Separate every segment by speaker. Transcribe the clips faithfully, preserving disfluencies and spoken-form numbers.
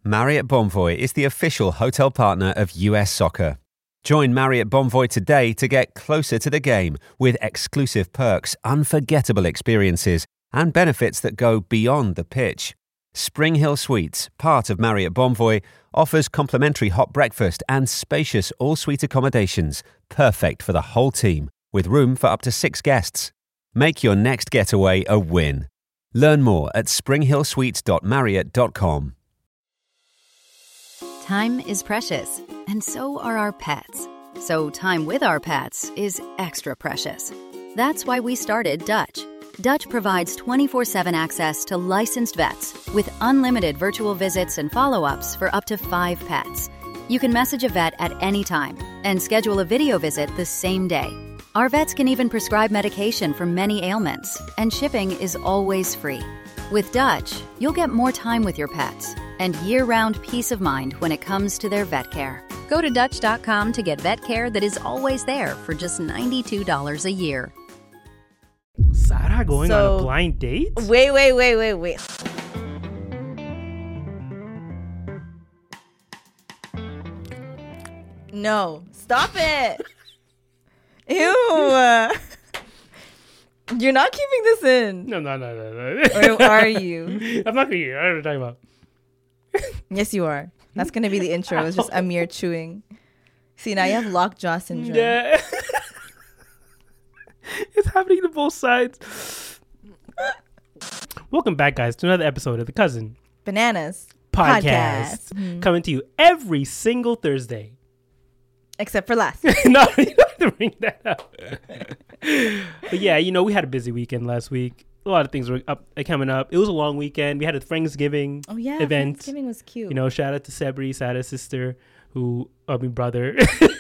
Speaker 1: Marriott Bonvoy is the official hotel partner of U S Soccer. Join Marriott Bonvoy today to get closer to the game with exclusive perks, unforgettable experiences, and benefits that go beyond the pitch. Spring Hill Suites, part of Marriott Bonvoy, offers complimentary hot breakfast and spacious all-suite accommodations, perfect for the whole team, with room for up to six guests. Make your next getaway a win. Learn more at spring hill suites dot marriott dot com.
Speaker 2: Time is precious, and so are our pets. So time with our pets is extra precious. That's why we started Dutch. Dutch provides twenty-four seven access to licensed vets with unlimited virtual visits and follow-ups for up to five pets. You can message a vet at any time and schedule a video visit the same day. Our vets can even prescribe medication for many ailments, and shipping is always free. With Dutch, you'll get more time with your pets and year-round peace of mind when it comes to their vet care. Go to Dutch dot com to get vet care that is always there for just ninety-two dollars a year.
Speaker 3: Sarah going
Speaker 4: So-
Speaker 3: on a blind date?
Speaker 4: Wait, wait, wait, wait, wait. No, stop it. Ew. You're not keeping this in.
Speaker 3: No, no, no, no, no.
Speaker 4: Or are you?
Speaker 3: I'm not going to. I don't know what you're talking about.
Speaker 4: Yes, you are. That's going to be the intro. It's just Amir chewing. See, now you have lockjaw syndrome.
Speaker 3: Yeah. It's happening to both sides. Welcome back, guys, to another episode of The Cousin
Speaker 4: Bananas.
Speaker 3: Podcast.
Speaker 4: Podcast. Mhm.
Speaker 3: Coming to you every single Thursday.
Speaker 4: Except for last.
Speaker 3: No, you don't have to bring that up. But yeah, you know, we had a busy weekend last week. A lot of things were up uh, coming up. It was a long weekend. We had a Thanksgiving
Speaker 4: Oh, yeah.
Speaker 3: event.
Speaker 4: Thanksgiving was cute.
Speaker 3: You know, shout out to Sebri, Sada's sister, who, I mean, brother,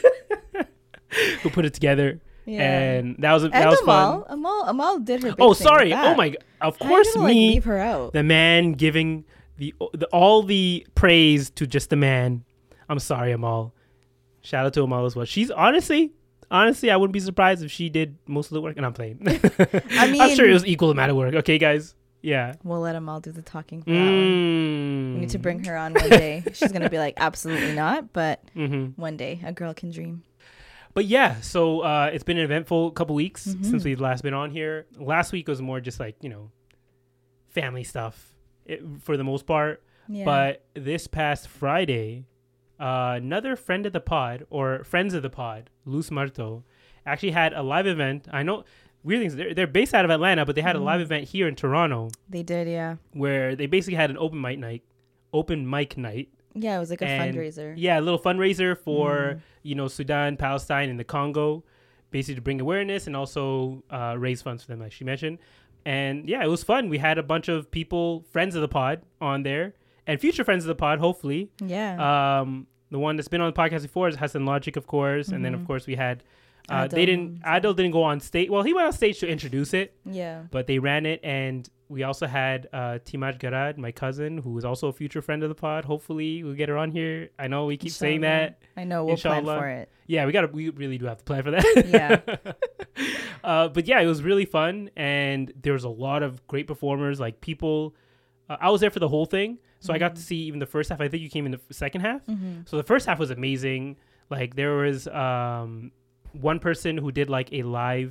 Speaker 3: who put it together.
Speaker 4: Yeah.
Speaker 3: And that was that
Speaker 4: and
Speaker 3: was
Speaker 4: Amal.
Speaker 3: fun.
Speaker 4: Amal, Amal did her big
Speaker 3: Oh,
Speaker 4: thing
Speaker 3: sorry.
Speaker 4: with
Speaker 3: Oh
Speaker 4: that.
Speaker 3: my god. Of
Speaker 4: I
Speaker 3: course,
Speaker 4: didn't, like,
Speaker 3: me,
Speaker 4: leave her out.
Speaker 3: the man giving the, the all the praise to just the man. I'm sorry, Amal. Shout out to Amal as well. She's honestly, honestly, I wouldn't be surprised if she did most of the work. And I'm playing.
Speaker 4: I mean,
Speaker 3: I'm sure it was equal amount of work. Okay, guys. Yeah.
Speaker 4: We'll let Amal do the talking for that one.
Speaker 3: Mm.
Speaker 4: We need to bring her on one day. She's gonna be like, absolutely not, but
Speaker 3: Mm-hmm.
Speaker 4: one day a girl can dream.
Speaker 3: But yeah, so uh, it's been an eventful couple weeks
Speaker 4: Mhm.
Speaker 3: since we've last been on here. Last week was more just like, you know, family stuff it, for the most part.
Speaker 4: Yeah.
Speaker 3: But this past Friday, uh, another friend of the pod, or friends of the pod, Luz Marto, actually had a live event. I know, weird things, they're, they're based out of Atlanta, but they had a live
Speaker 4: Mhm.
Speaker 3: event here in Toronto
Speaker 4: They did, yeah.
Speaker 3: where they basically had an open mic night, open mic night.
Speaker 4: Yeah, it was like a
Speaker 3: And,
Speaker 4: fundraiser.
Speaker 3: Yeah, a little fundraiser for,
Speaker 4: Mm.
Speaker 3: you know, Sudan, Palestine, and the Congo, basically to bring awareness and also uh, raise funds for them, like she mentioned. And yeah, it was fun. We had a bunch of people, friends of the pod, on there, and future friends of the pod, hopefully.
Speaker 4: Yeah.
Speaker 3: Um, the one that's been on the podcast before is Hassan Logic, of course, and then of
Speaker 4: Mhm.
Speaker 3: course we had. Uh,
Speaker 4: Adil.
Speaker 3: they didn't. Adil didn't go on stage. Well, he went on stage to introduce it,
Speaker 4: yeah.
Speaker 3: but they ran it, and we also had uh, Timaj Garad, my cousin, who is also a future friend of the pod. Hopefully, we'll get her on here. I know we keep saying
Speaker 4: Inshallah.
Speaker 3: that.
Speaker 4: I know, we'll plan
Speaker 3: Inshallah.
Speaker 4: for it.
Speaker 3: Yeah, we gotta. We really do have to plan for that.
Speaker 4: Yeah.
Speaker 3: uh, but yeah, it was really fun, and there was a lot of great performers. Like people, uh, I was there for the whole thing, so I got to see even the first half. I think you came in the f- second half.
Speaker 4: Mm-hmm.
Speaker 3: So the first half was amazing. Like there was um, one person who did like a live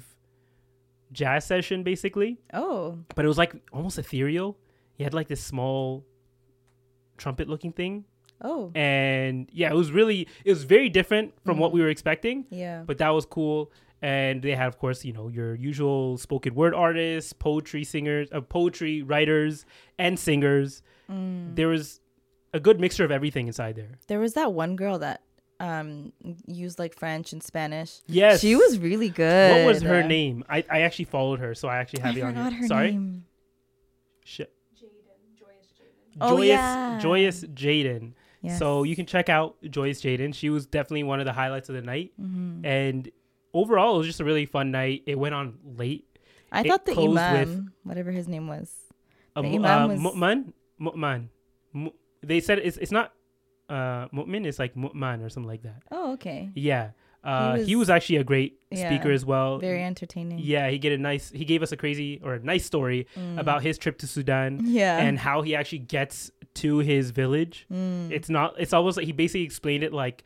Speaker 3: jazz session, basically,
Speaker 4: Oh.
Speaker 3: but it was like almost ethereal. He had like this small trumpet-looking thing.
Speaker 4: Oh.
Speaker 3: And yeah, it was really, it was very different from what we were expecting,
Speaker 4: Yeah.
Speaker 3: but that was cool. And they had, of course, you know, your usual spoken word artists, poetry singers, uh, poetry writers, and singers.
Speaker 4: Mm.
Speaker 3: There was a good mixture of everything inside there.
Speaker 4: There was that one girl that um used like French and Spanish.
Speaker 3: Yes,
Speaker 4: She was really good.
Speaker 3: What was her name? I, I actually followed her, so I actually have
Speaker 4: I
Speaker 3: it on
Speaker 4: forgot
Speaker 3: here.
Speaker 4: her
Speaker 3: Sorry,
Speaker 4: name.
Speaker 3: Shit.
Speaker 4: Oh,
Speaker 3: Joyous,
Speaker 4: yeah.
Speaker 3: Joyous Jaden.
Speaker 4: Yes.
Speaker 3: So you can check out Joyous Jaden. She was definitely one of the highlights of the night.
Speaker 4: Mhm.
Speaker 3: And overall, it was just a really fun night. It went on late.
Speaker 4: I
Speaker 3: it
Speaker 4: thought the
Speaker 3: closed
Speaker 4: imam,
Speaker 3: with-
Speaker 4: whatever his name was.
Speaker 3: Uh,
Speaker 4: The
Speaker 3: mu-
Speaker 4: imam
Speaker 3: uh,
Speaker 4: was-
Speaker 3: Mu'man? Mu'man. Mu- They said it's it's not uh, Mu'min, it's like Mu'man or something like that.
Speaker 4: Oh, okay.
Speaker 3: Yeah. Uh, he, was,
Speaker 4: He was-
Speaker 3: actually a great
Speaker 4: Yeah,
Speaker 3: speaker as well.
Speaker 4: Very entertaining.
Speaker 3: Yeah, he get a nice. He gave us a crazy or a nice story
Speaker 4: Mm.
Speaker 3: about his trip to Sudan
Speaker 4: Yeah.
Speaker 3: and how he actually gets to his village. Mm. It's not. It's almost like he basically explained it like,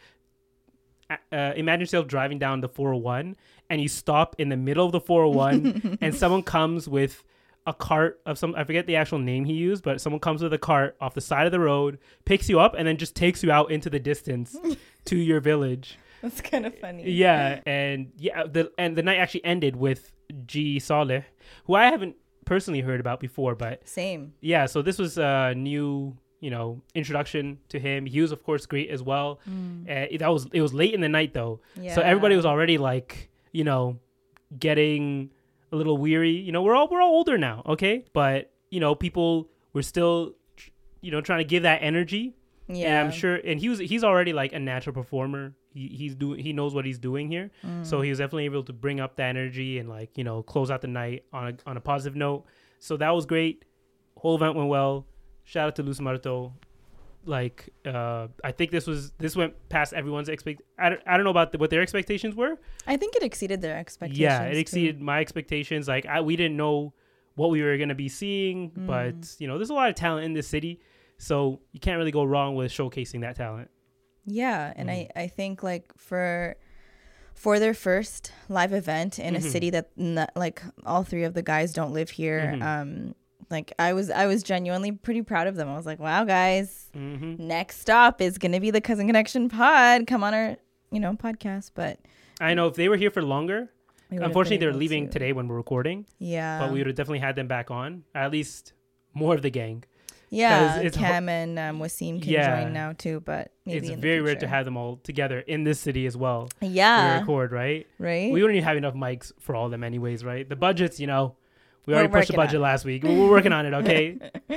Speaker 3: uh, imagine yourself driving down the four oh one and you stop in the middle of the four oh one and someone comes with a cart of some, I forget the actual name he used, but someone comes with a cart off the side of the road, picks you up, and then just takes you out into the distance to your village.
Speaker 4: That's kind of funny.
Speaker 3: Yeah, and yeah, the and the night actually ended with G Saleh, who I haven't personally heard about before, but
Speaker 4: same.
Speaker 3: Yeah, so this was a new, you know, introduction to him. He was, of course, great as well. Mm. Uh, it, that was it was late in the night though, yeah. So everybody was already like, you know, getting a little weary. You know, we're all we're all older now, okay? But you know, people were still, you know, trying to give that energy. Yeah, and I'm sure. And he was he's already like a natural performer. He he's doing he knows what he's doing here. Mm. So he was definitely able to bring up the energy and like, you know, close out the night on a on a positive note. So that was great. Whole event went well. Shout out to Luz Marto. Like, uh, I think this was this went past everyone's expect. I don't, I don't know about the, what their expectations were.
Speaker 4: I think it exceeded their expectations.
Speaker 3: Yeah, it exceeded too. my expectations. Like, I, we didn't know what we were gonna be seeing, mm. but you know, there's a lot of talent in this city, so you can't really go wrong with showcasing that talent.
Speaker 4: Yeah, and mm. I, I think like for for their first live event in mm-hmm. a city that not, like all three of the guys don't live here. Mm-hmm. Um, Like I was, I was genuinely pretty proud of them. I was like, "Wow, guys! Mm-hmm. Next stop is gonna be the Cousin Connection pod. Come on our, you know, podcast." But
Speaker 3: I know if they were here for longer, unfortunately, they're leaving to. today when we're recording.
Speaker 4: Yeah,
Speaker 3: but we would have definitely had them back on. At least more of the gang.
Speaker 4: Yeah, it's Cam ho- and um, Wasim can yeah. join now too. But maybe
Speaker 3: it's
Speaker 4: in
Speaker 3: very
Speaker 4: the
Speaker 3: rare to have them all together in this city as well.
Speaker 4: Yeah,
Speaker 3: to record, right?
Speaker 4: Right.
Speaker 3: We wouldn't even have enough mics for all of them, anyways, right? The budgets, you know. We already pushed the budget last week. We're working on it, okay?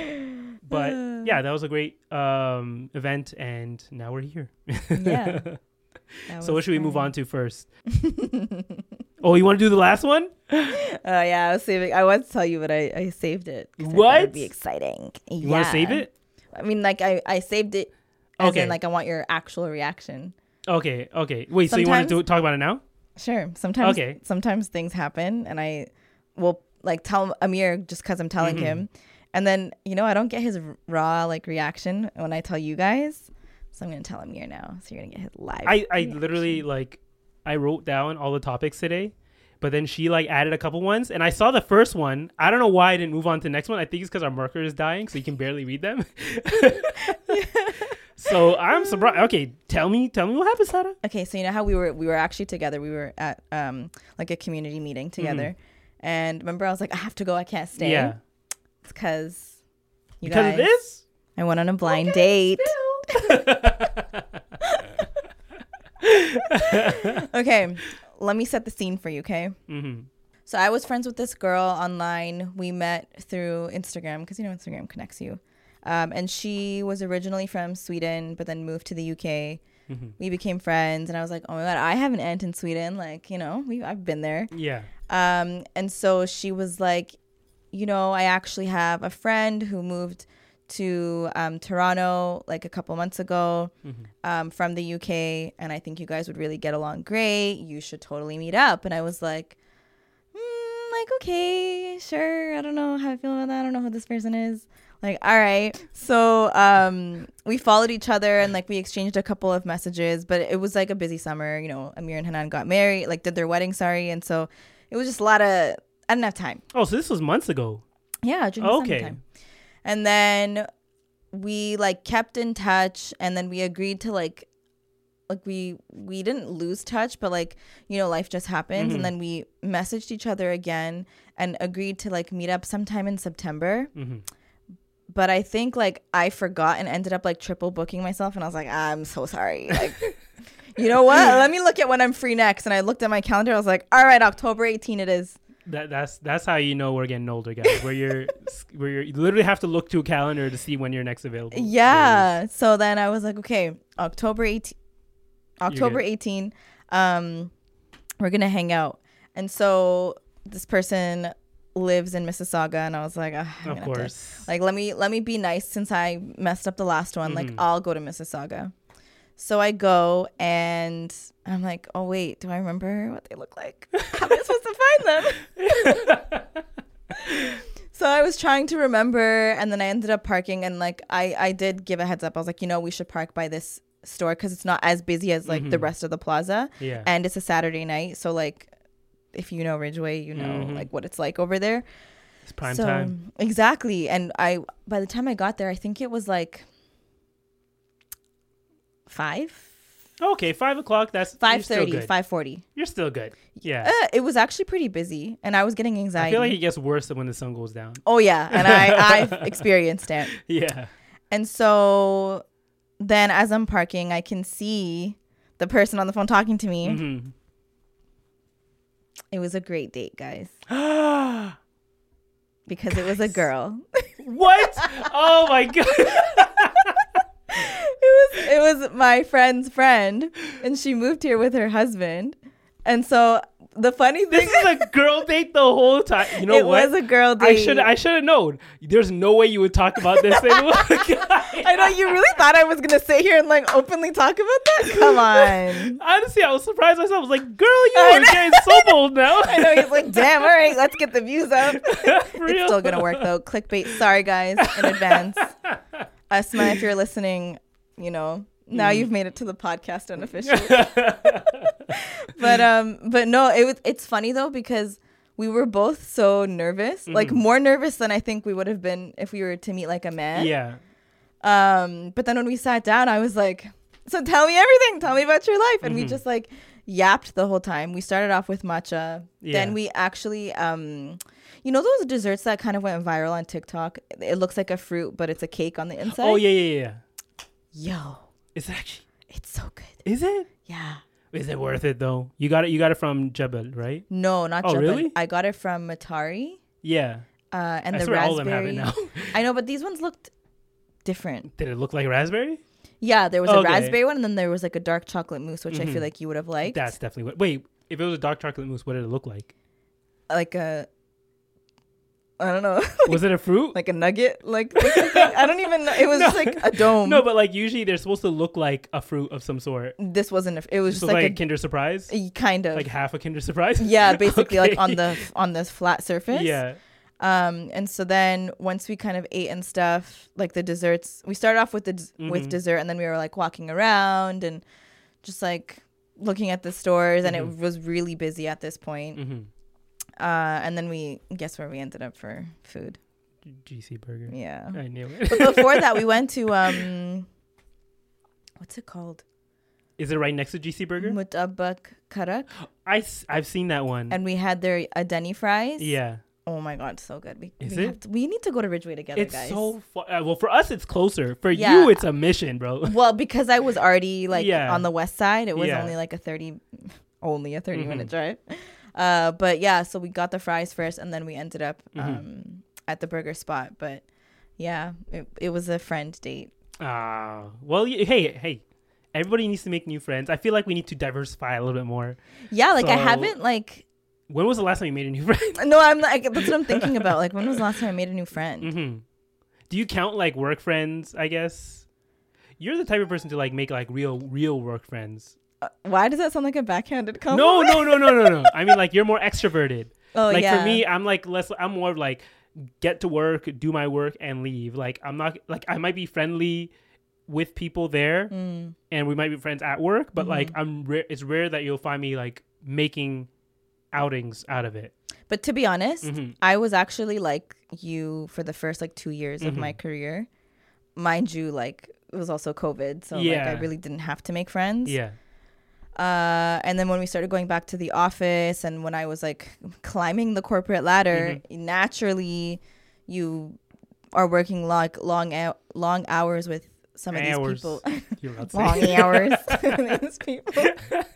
Speaker 3: But yeah, that was a great um, event, and now we're here.
Speaker 4: Yeah.
Speaker 3: So what should fun. we move on to first? Oh, you want to do the last one?
Speaker 4: Oh uh, yeah, I was saving. I want to tell you, but I, I saved it.
Speaker 3: What?
Speaker 4: It'd be exciting.
Speaker 3: You
Speaker 4: yeah.
Speaker 3: want to save it?
Speaker 4: I mean, like I, I saved it. As
Speaker 3: okay.
Speaker 4: in, like I want your actual reaction.
Speaker 3: Okay. Okay. Wait. Sometimes, so you want to do, talk about it now?
Speaker 4: Sure. Sometimes.
Speaker 3: Okay.
Speaker 4: Sometimes things happen, and I will. Like tell Amir just because I'm telling mm-hmm. him, and then you know I don't get his raw like reaction when I tell you guys, so I'm gonna tell Amir now. So you're gonna get his live.
Speaker 3: I I reaction. literally like I wrote down all the topics today, but then she like added a couple ones, and I saw the first one. I don't know why I didn't move on to the next one. I think it's because our marker is dying, so you can barely read them. So I'm surprised. Okay, tell me, tell me what happened, Sarah.
Speaker 4: Okay, so you know how we were we were actually together. We were at um like a community meeting together. Mm-hmm. And remember, I was like, I have to go. I can't stay.
Speaker 3: Yeah.
Speaker 4: It's because you
Speaker 3: because
Speaker 4: guys,
Speaker 3: of this?
Speaker 4: I went on a blind okay, date. Okay. Let me set the scene for you, okay? Mm-hmm. So I was friends with this girl online. We met through Instagram because, you know, Instagram connects you. Um, and she was originally from Sweden, but then moved to the U K. Mm-hmm. We became friends. And I was like, oh, my God, I have an aunt in Sweden. Like, you know, we I've been there.
Speaker 3: Yeah.
Speaker 4: Um, and so she was like, you know, I actually have a friend who moved to um, Toronto like a couple months ago mm-hmm. um, from the U K. And I think you guys would really get along great. You should totally meet up. And I was like, mm, like, okay, sure. I don't know how I feel about that. I don't know who this person is. Like, all right. So um, we followed each other and like we exchanged a couple of messages. But it was like a busy summer. You know, Amir and Hanan got married, like did their wedding, sorry. And so it was just a lot of, I didn't have time.
Speaker 3: Oh, so this was months ago.
Speaker 4: Yeah. During
Speaker 3: oh,
Speaker 4: the
Speaker 3: okay.
Speaker 4: Time. And then we like kept in touch and then we agreed to like, like we, we didn't lose touch, but like, you know, life just happens. Mm-hmm. And then we messaged each other again and agreed to like meet up sometime in September. Mm-hmm. But I think like I forgot and ended up like triple booking myself. And I was like, I'm so sorry. Like, you know what? Let me look at when I'm free next. And I looked at my calendar. I was like, all right, October eighteenth it is.
Speaker 3: That that's that's how you know we're getting older, guys. Where you're where you're, you literally have to look to a calendar to see when you're next available.
Speaker 4: Yeah. So then I was like, okay, October eighteenth, October eighteenth, um, we're gonna hang out. And so this person lives in Mississauga, and I was like, oh,
Speaker 3: of course,
Speaker 4: to, like let me let me be nice since I messed up the last one. Mm-hmm. Like I'll go to Mississauga. So I go and I'm like, oh wait, do I remember what they look like? How am I supposed to find them? So I was trying to remember, and then I ended up parking, and like I, I did give a heads up. I was like, you know, we should park by this store because it's not as busy as like mm-hmm. the rest of the plaza.
Speaker 3: Yeah.
Speaker 4: And it's a Saturday night, so like if you know Ridgeway, you know mm-hmm. like what it's like over there.
Speaker 3: It's prime
Speaker 4: so,
Speaker 3: time.
Speaker 4: Exactly. And I by the time I got there, I think it was like five.
Speaker 3: Okay, five o'clock. That's
Speaker 4: five thirty, five forty.
Speaker 3: You're still good. Yeah.
Speaker 4: Uh, it was actually pretty busy, and I was getting anxiety.
Speaker 3: I feel like it gets worse than when the sun goes down.
Speaker 4: Oh yeah, and I I've experienced it.
Speaker 3: Yeah.
Speaker 4: And so then, as I'm parking, I can see the person on the phone talking to me.
Speaker 3: Mm-hmm.
Speaker 4: It was a great date, guys. Because guys. It was a girl.
Speaker 3: What? Oh my god.
Speaker 4: It was it was my friend's friend, and she moved here with her husband. And so the funny thing,
Speaker 3: this is a girl date the whole time. You know
Speaker 4: it
Speaker 3: what?
Speaker 4: It was a girl date.
Speaker 3: I should I should have known. There's no way you would talk about this.
Speaker 4: I know you really thought I was gonna sit here and like openly talk about that. Come on.
Speaker 3: Honestly, I was surprised myself. I was like, "Girl, you are getting so bold now."
Speaker 4: I know. He's like, "Damn, all right, let's get the views up." It's still gonna work though. Clickbait. Sorry, guys, in advance. Asma, if you're listening, you know now mm. you've made it to the podcast unofficially. but um, but no, it was. It's funny though because we were both so nervous, mm-hmm. like more nervous than I think we would have been if we were to meet like a man.
Speaker 3: Yeah.
Speaker 4: Um, but then when we sat down, I was like, "So tell me everything. Tell me about your life." And mm-hmm. we just like yapped the whole time. We started off with matcha. Yeah. Then we actually, um, you know, those desserts that kind of went viral on TikTok. It looks like a fruit, but it's a cake on the inside.
Speaker 3: Oh yeah, yeah, yeah.
Speaker 4: Yo,
Speaker 3: is it actually?
Speaker 4: It's so good.
Speaker 3: Is it?
Speaker 4: Yeah.
Speaker 3: Is it worth it though? You got it. You got it from Jebel, right?
Speaker 4: No, not
Speaker 3: oh,
Speaker 4: Jebel.
Speaker 3: Really?
Speaker 4: I got it from Matari.
Speaker 3: Yeah.
Speaker 4: Uh, and
Speaker 3: I
Speaker 4: the
Speaker 3: swear
Speaker 4: raspberry.
Speaker 3: all of them have it now.
Speaker 4: I know, but these ones looked different.
Speaker 3: Did it look like raspberry?
Speaker 4: Yeah, there was
Speaker 3: okay.
Speaker 4: a raspberry one, and then there was like a dark chocolate mousse, which
Speaker 3: mm-hmm.
Speaker 4: I feel like you would have liked.
Speaker 3: That's definitely what. Wait, if it was a dark chocolate mousse, what did it look like?
Speaker 4: Like a. I don't know.
Speaker 3: like, was it a fruit?
Speaker 4: Like a nugget? Like I don't even know. It was
Speaker 3: no.
Speaker 4: just like a dome.
Speaker 3: No, but like usually they're supposed to look like a fruit of some sort.
Speaker 4: This wasn't. A, it was
Speaker 3: just
Speaker 4: just like,
Speaker 3: like
Speaker 4: a,
Speaker 3: a Kinder Surprise.
Speaker 4: Kind of
Speaker 3: like half a Kinder Surprise.
Speaker 4: Yeah, basically
Speaker 3: okay.
Speaker 4: like on the on this flat surface.
Speaker 3: Yeah.
Speaker 4: Um, and so then once we kind of ate and stuff, like the desserts, we started off with the mm-hmm. with dessert, and then we were like walking around and just like looking at the stores, mm-hmm. and it was really busy at this point.
Speaker 3: Mm-hmm.
Speaker 4: Uh, and then we guess where we ended up for food.
Speaker 3: G C Burger.
Speaker 4: Yeah,
Speaker 3: I knew it.
Speaker 4: But before that, we went to um, what's it called?
Speaker 3: Is it right next to G C Burger?
Speaker 4: Mutabak Karak.
Speaker 3: I I've seen that one.
Speaker 4: And we had their Adeni fries.
Speaker 3: Yeah.
Speaker 4: Oh my god, so good. We,
Speaker 3: Is
Speaker 4: we
Speaker 3: it?
Speaker 4: Have to, we need to go to Ridgeway together,
Speaker 3: it's
Speaker 4: guys.
Speaker 3: It's so far. Uh, well, for us, it's closer. For
Speaker 4: yeah.
Speaker 3: you, it's a mission, bro.
Speaker 4: Well, because I was already like
Speaker 3: yeah.
Speaker 4: on the west side, it was
Speaker 3: yeah.
Speaker 4: only like a thirty, only a thirty
Speaker 3: mm-hmm.
Speaker 4: minute drive. Uh, but yeah, so we got the fries first, and then we ended up um
Speaker 3: mm-hmm.
Speaker 4: at the burger spot. But yeah, it it was a friend date.
Speaker 3: Ah, uh, well, y- hey, hey. Everybody needs to make new friends. I feel like we need to diversify a little bit more.
Speaker 4: Yeah, like
Speaker 3: so,
Speaker 4: I haven't like.
Speaker 3: When was the last time you made a new friend?
Speaker 4: No, I'm like that's what I'm thinking about. Like when was the last time I made a new friend?
Speaker 3: Mm-hmm. Do you count like work friends? I guess you're the type of person to like make like real, real work friends.
Speaker 4: Uh, why does that sound like a backhanded compliment?
Speaker 3: No, no, no, no, no, no. I mean like you're more extroverted.
Speaker 4: Oh
Speaker 3: like
Speaker 4: yeah.
Speaker 3: for me, I'm like less. I'm more of like get to work, do my work, and leave. Like I'm not like I might be friendly with people there,
Speaker 4: mm.
Speaker 3: and we might be friends at work, but
Speaker 4: mm-hmm.
Speaker 3: like I'm. Ra- it's rare that you'll find me like making outings out of it.
Speaker 4: But to be honest,
Speaker 3: mm-hmm.
Speaker 4: I was actually like you for the first like two years mm-hmm. of my career. Mind you, like it was also COVID, so
Speaker 3: yeah.
Speaker 4: like I really didn't have to make friends.
Speaker 3: Yeah.
Speaker 4: Uh, and then when we started going back to the office, and when I was like climbing the corporate ladder, mm-hmm. naturally, you are working like long out long hours with some
Speaker 3: hours.
Speaker 4: of these people.
Speaker 3: You're about to
Speaker 4: long
Speaker 3: say.
Speaker 4: hours. These people.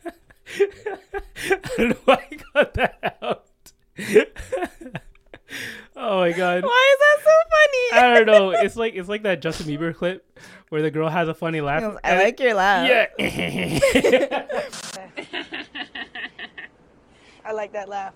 Speaker 3: I don't know why I got that out. Oh my god!
Speaker 4: Why is that so funny?
Speaker 3: I don't know. It's like it's like that Justin Bieber clip where the girl has a funny laugh.
Speaker 4: I like your laugh.
Speaker 3: Yeah.
Speaker 4: I like that laugh.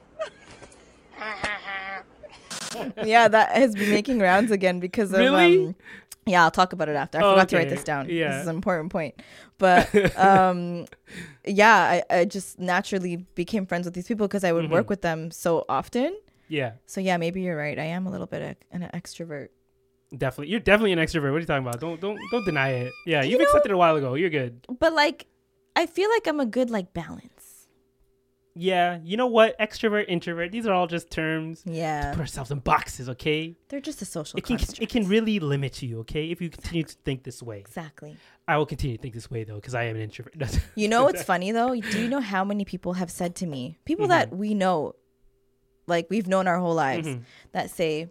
Speaker 4: Yeah, that has been making rounds again because of
Speaker 3: really.
Speaker 4: Um, yeah, I'll talk about it after. I
Speaker 3: oh,
Speaker 4: forgot
Speaker 3: okay.
Speaker 4: to write this down.
Speaker 3: Yeah.
Speaker 4: This is an important point. But um, yeah, I, I just naturally became friends with these people because I would
Speaker 3: mm-hmm.
Speaker 4: work with them so often.
Speaker 3: Yeah.
Speaker 4: So yeah, maybe you're right. I am a little bit a, an extrovert.
Speaker 3: Definitely. You're definitely an extrovert. What are you talking about? Don't don't don't deny it. Yeah, you've
Speaker 4: You know-
Speaker 3: accepted it a while ago. You're good.
Speaker 4: But like, I feel like I'm a good like balance.
Speaker 3: Yeah. You know what? Extrovert, introvert. These are all just terms.
Speaker 4: Yeah.
Speaker 3: Put ourselves in boxes, okay?
Speaker 4: They're just a social
Speaker 3: It can
Speaker 4: construct.
Speaker 3: it can really limit you, okay? If you continue to think this way.
Speaker 4: Exactly.
Speaker 3: I will continue to think this way though, because I am an introvert.
Speaker 4: You know what's funny though? Do you know how many people have said to me, people
Speaker 3: Mm-hmm.
Speaker 4: that we know, like we've known our whole lives,
Speaker 3: Mhm.
Speaker 4: that say,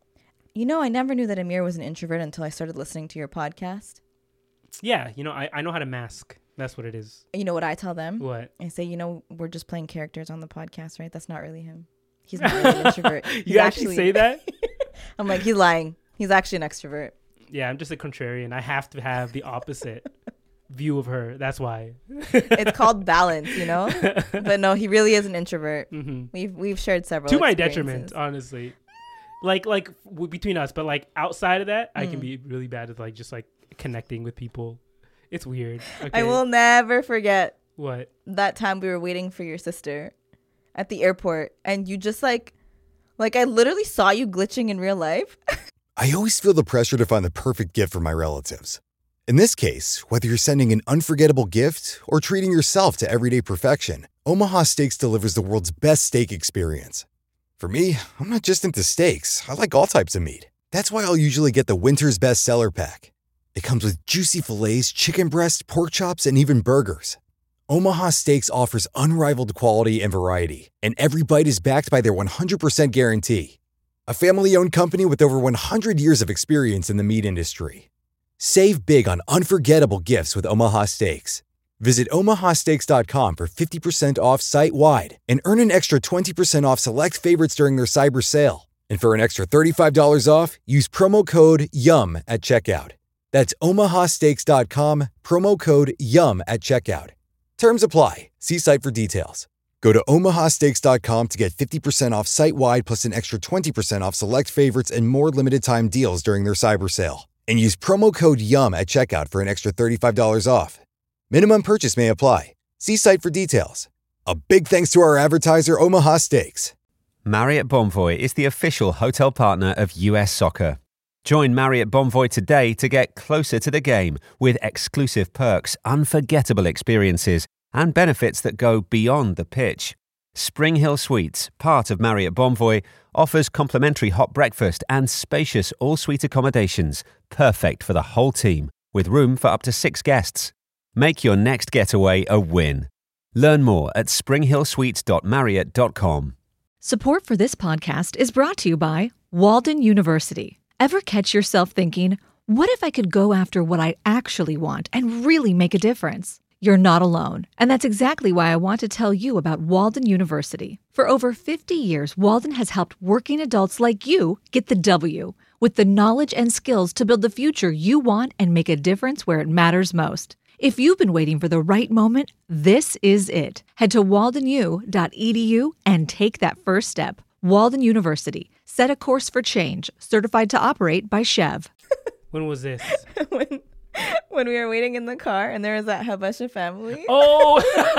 Speaker 4: you know, I never knew that Amir was an introvert until I started listening to your podcast.
Speaker 3: Yeah, you know, I, I know how to mask. That's what it is.
Speaker 4: You know what I tell them?
Speaker 3: What?
Speaker 4: I say, you know, we're just playing characters on the podcast, right? That's not really him. He's not really an introvert.
Speaker 3: You
Speaker 4: He's
Speaker 3: actually say that?
Speaker 4: I'm like, he's lying. He's actually an extrovert.
Speaker 3: Yeah, I'm just a contrarian. I have to have the opposite view of her. That's why.
Speaker 4: It's called balance, you know? But no, he really is an introvert.
Speaker 3: hmm
Speaker 4: We've we've shared several
Speaker 3: To my
Speaker 4: experiences.
Speaker 3: detriment, honestly. Like like w- between us, but like outside of that, I can
Speaker 4: Mm.
Speaker 3: be really bad at like just like connecting with people. It's weird. Okay.
Speaker 4: I will never forget
Speaker 3: What?
Speaker 4: that time we were waiting for your sister at the airport, and you just like, like I literally saw you glitching in real life.
Speaker 5: I always feel the pressure to find the perfect gift for my relatives. In this case, whether you're sending an unforgettable gift or treating yourself to everyday perfection, Omaha Steaks delivers the world's best steak experience. For me, I'm not just into steaks. I like all types of meat. That's why I'll usually get the Winter's Best Seller Pack. It comes with juicy fillets, chicken breast, pork chops, and even burgers. Omaha Steaks offers unrivaled quality and variety, and every bite is backed by their one hundred percent guarantee. A family-owned company with over one hundred years of experience in the meat industry. Save big on unforgettable gifts with Omaha Steaks. Visit omaha steaks dot com for fifty percent off site-wide and earn an extra twenty percent off select favorites during their cyber sale. And for an extra thirty-five dollars off, use promo code YUM at checkout. That's omaha steaks dot com, promo code YUM at checkout. Terms apply. See site for details. Go to omaha steaks dot com to get fifty percent off site-wide plus an extra twenty percent off select favorites and more limited-time deals during their cyber sale. And use promo code YUM at checkout for an extra thirty-five dollars off. Minimum purchase may apply. See site for details. A big thanks to our advertiser, Omaha Steaks.
Speaker 1: Marriott Bonvoy is the official hotel partner of U S Soccer. Join Marriott Bonvoy today to get closer to the game with exclusive perks, unforgettable experiences, and benefits that go beyond the pitch. Spring Hill Suites, part of Marriott Bonvoy, offers complimentary hot breakfast and spacious all-suite accommodations, perfect for the whole team, with room for up to six guests. Make your next getaway a win. Learn more at spring hill suites dot marriott dot com.
Speaker 6: Support for this podcast is brought to you by Walden University. Ever catch yourself thinking, what if I could go after what I actually want and really make a difference? You're not alone, and that's exactly why I want to tell you about Walden University. For over fifty years, Walden has helped working adults like you get the W, with the knowledge and skills to build the future you want and make a difference where it matters most. If you've been waiting for the right moment, this is it. Head to walden u dot e d u and take that first step. Walden University. Set a course for change. Certified to operate by Chev.
Speaker 3: When was this?
Speaker 4: when when we were waiting in the car and there was that Habesha family.
Speaker 3: Oh!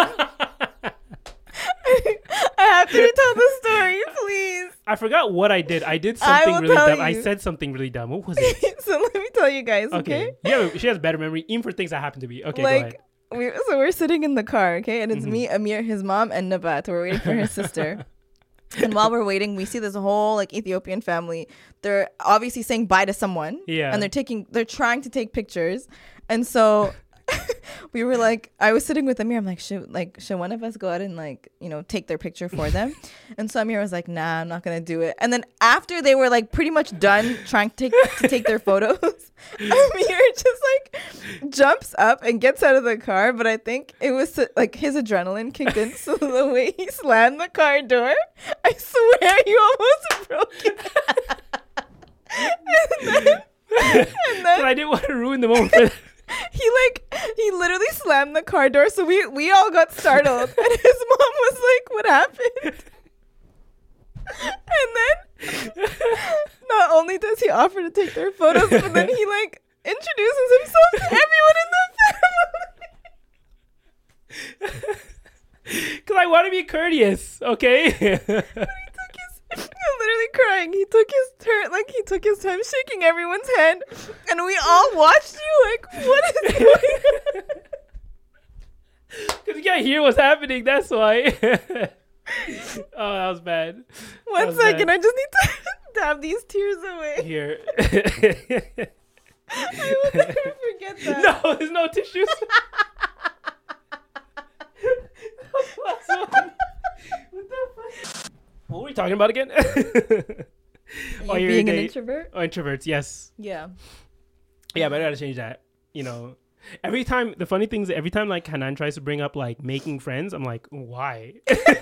Speaker 4: I have to tell the story, please.
Speaker 3: I forgot what I did. I did
Speaker 4: I
Speaker 3: something
Speaker 4: will
Speaker 3: really
Speaker 4: tell
Speaker 3: dumb. I
Speaker 4: you.
Speaker 3: said something really dumb. What was it?
Speaker 4: So let me tell you guys, okay?
Speaker 3: Okay. Yeah, she has better memory, even for things that happen to me. Okay, go
Speaker 4: like
Speaker 3: ahead.
Speaker 4: we so we're sitting in the car, okay, and it's
Speaker 3: Mm-hmm.
Speaker 4: me, Amir, his mom, and Nabat. We're waiting for his sister. And while we're waiting, we see this whole like Ethiopian family. They're obviously saying bye to someone.
Speaker 3: Yeah.
Speaker 4: And they're taking they're trying to take pictures. And so we were like, I was sitting with Amir. I'm like, should like should one of us go out and like, you know, take their picture for them? And so Amir was like, nah, I'm not gonna do it. And then after they were like pretty much done trying to take to take their photos, Amir just like jumps up and gets out of the car. But I think it was like his adrenaline kicked in. So the way he slammed the car door, I swear you almost broke it. and then, and then
Speaker 3: But I didn't want to ruin the moment for
Speaker 4: he like he literally slammed the car door, so we we all got startled, and his mom was like, "What happened?" And then not only does he offer to take their photos, but then he like introduces himself to everyone in the family.
Speaker 3: Because I want to be courteous, okay?
Speaker 4: He took his, took his turn, like he took his time shaking everyone's hand, and we all watched you like, what is going on?
Speaker 3: Because you can't hear what's happening. That's why. Oh, that was bad.
Speaker 4: One
Speaker 3: was
Speaker 4: second,
Speaker 3: bad.
Speaker 4: I just need to dab these tears away.
Speaker 3: Here.
Speaker 4: I will never forget that.
Speaker 3: No, there's no tissues. Last one. What the fuck? What were we talking about again? Oh,
Speaker 4: You
Speaker 3: you're
Speaker 4: being an
Speaker 3: gay.
Speaker 4: introvert?
Speaker 3: Oh, introverts, yes.
Speaker 4: Yeah.
Speaker 3: Yeah, but I gotta change that. You know, every time, the funny thing is, every time like Hanan tries to bring up like making friends, I'm like, why?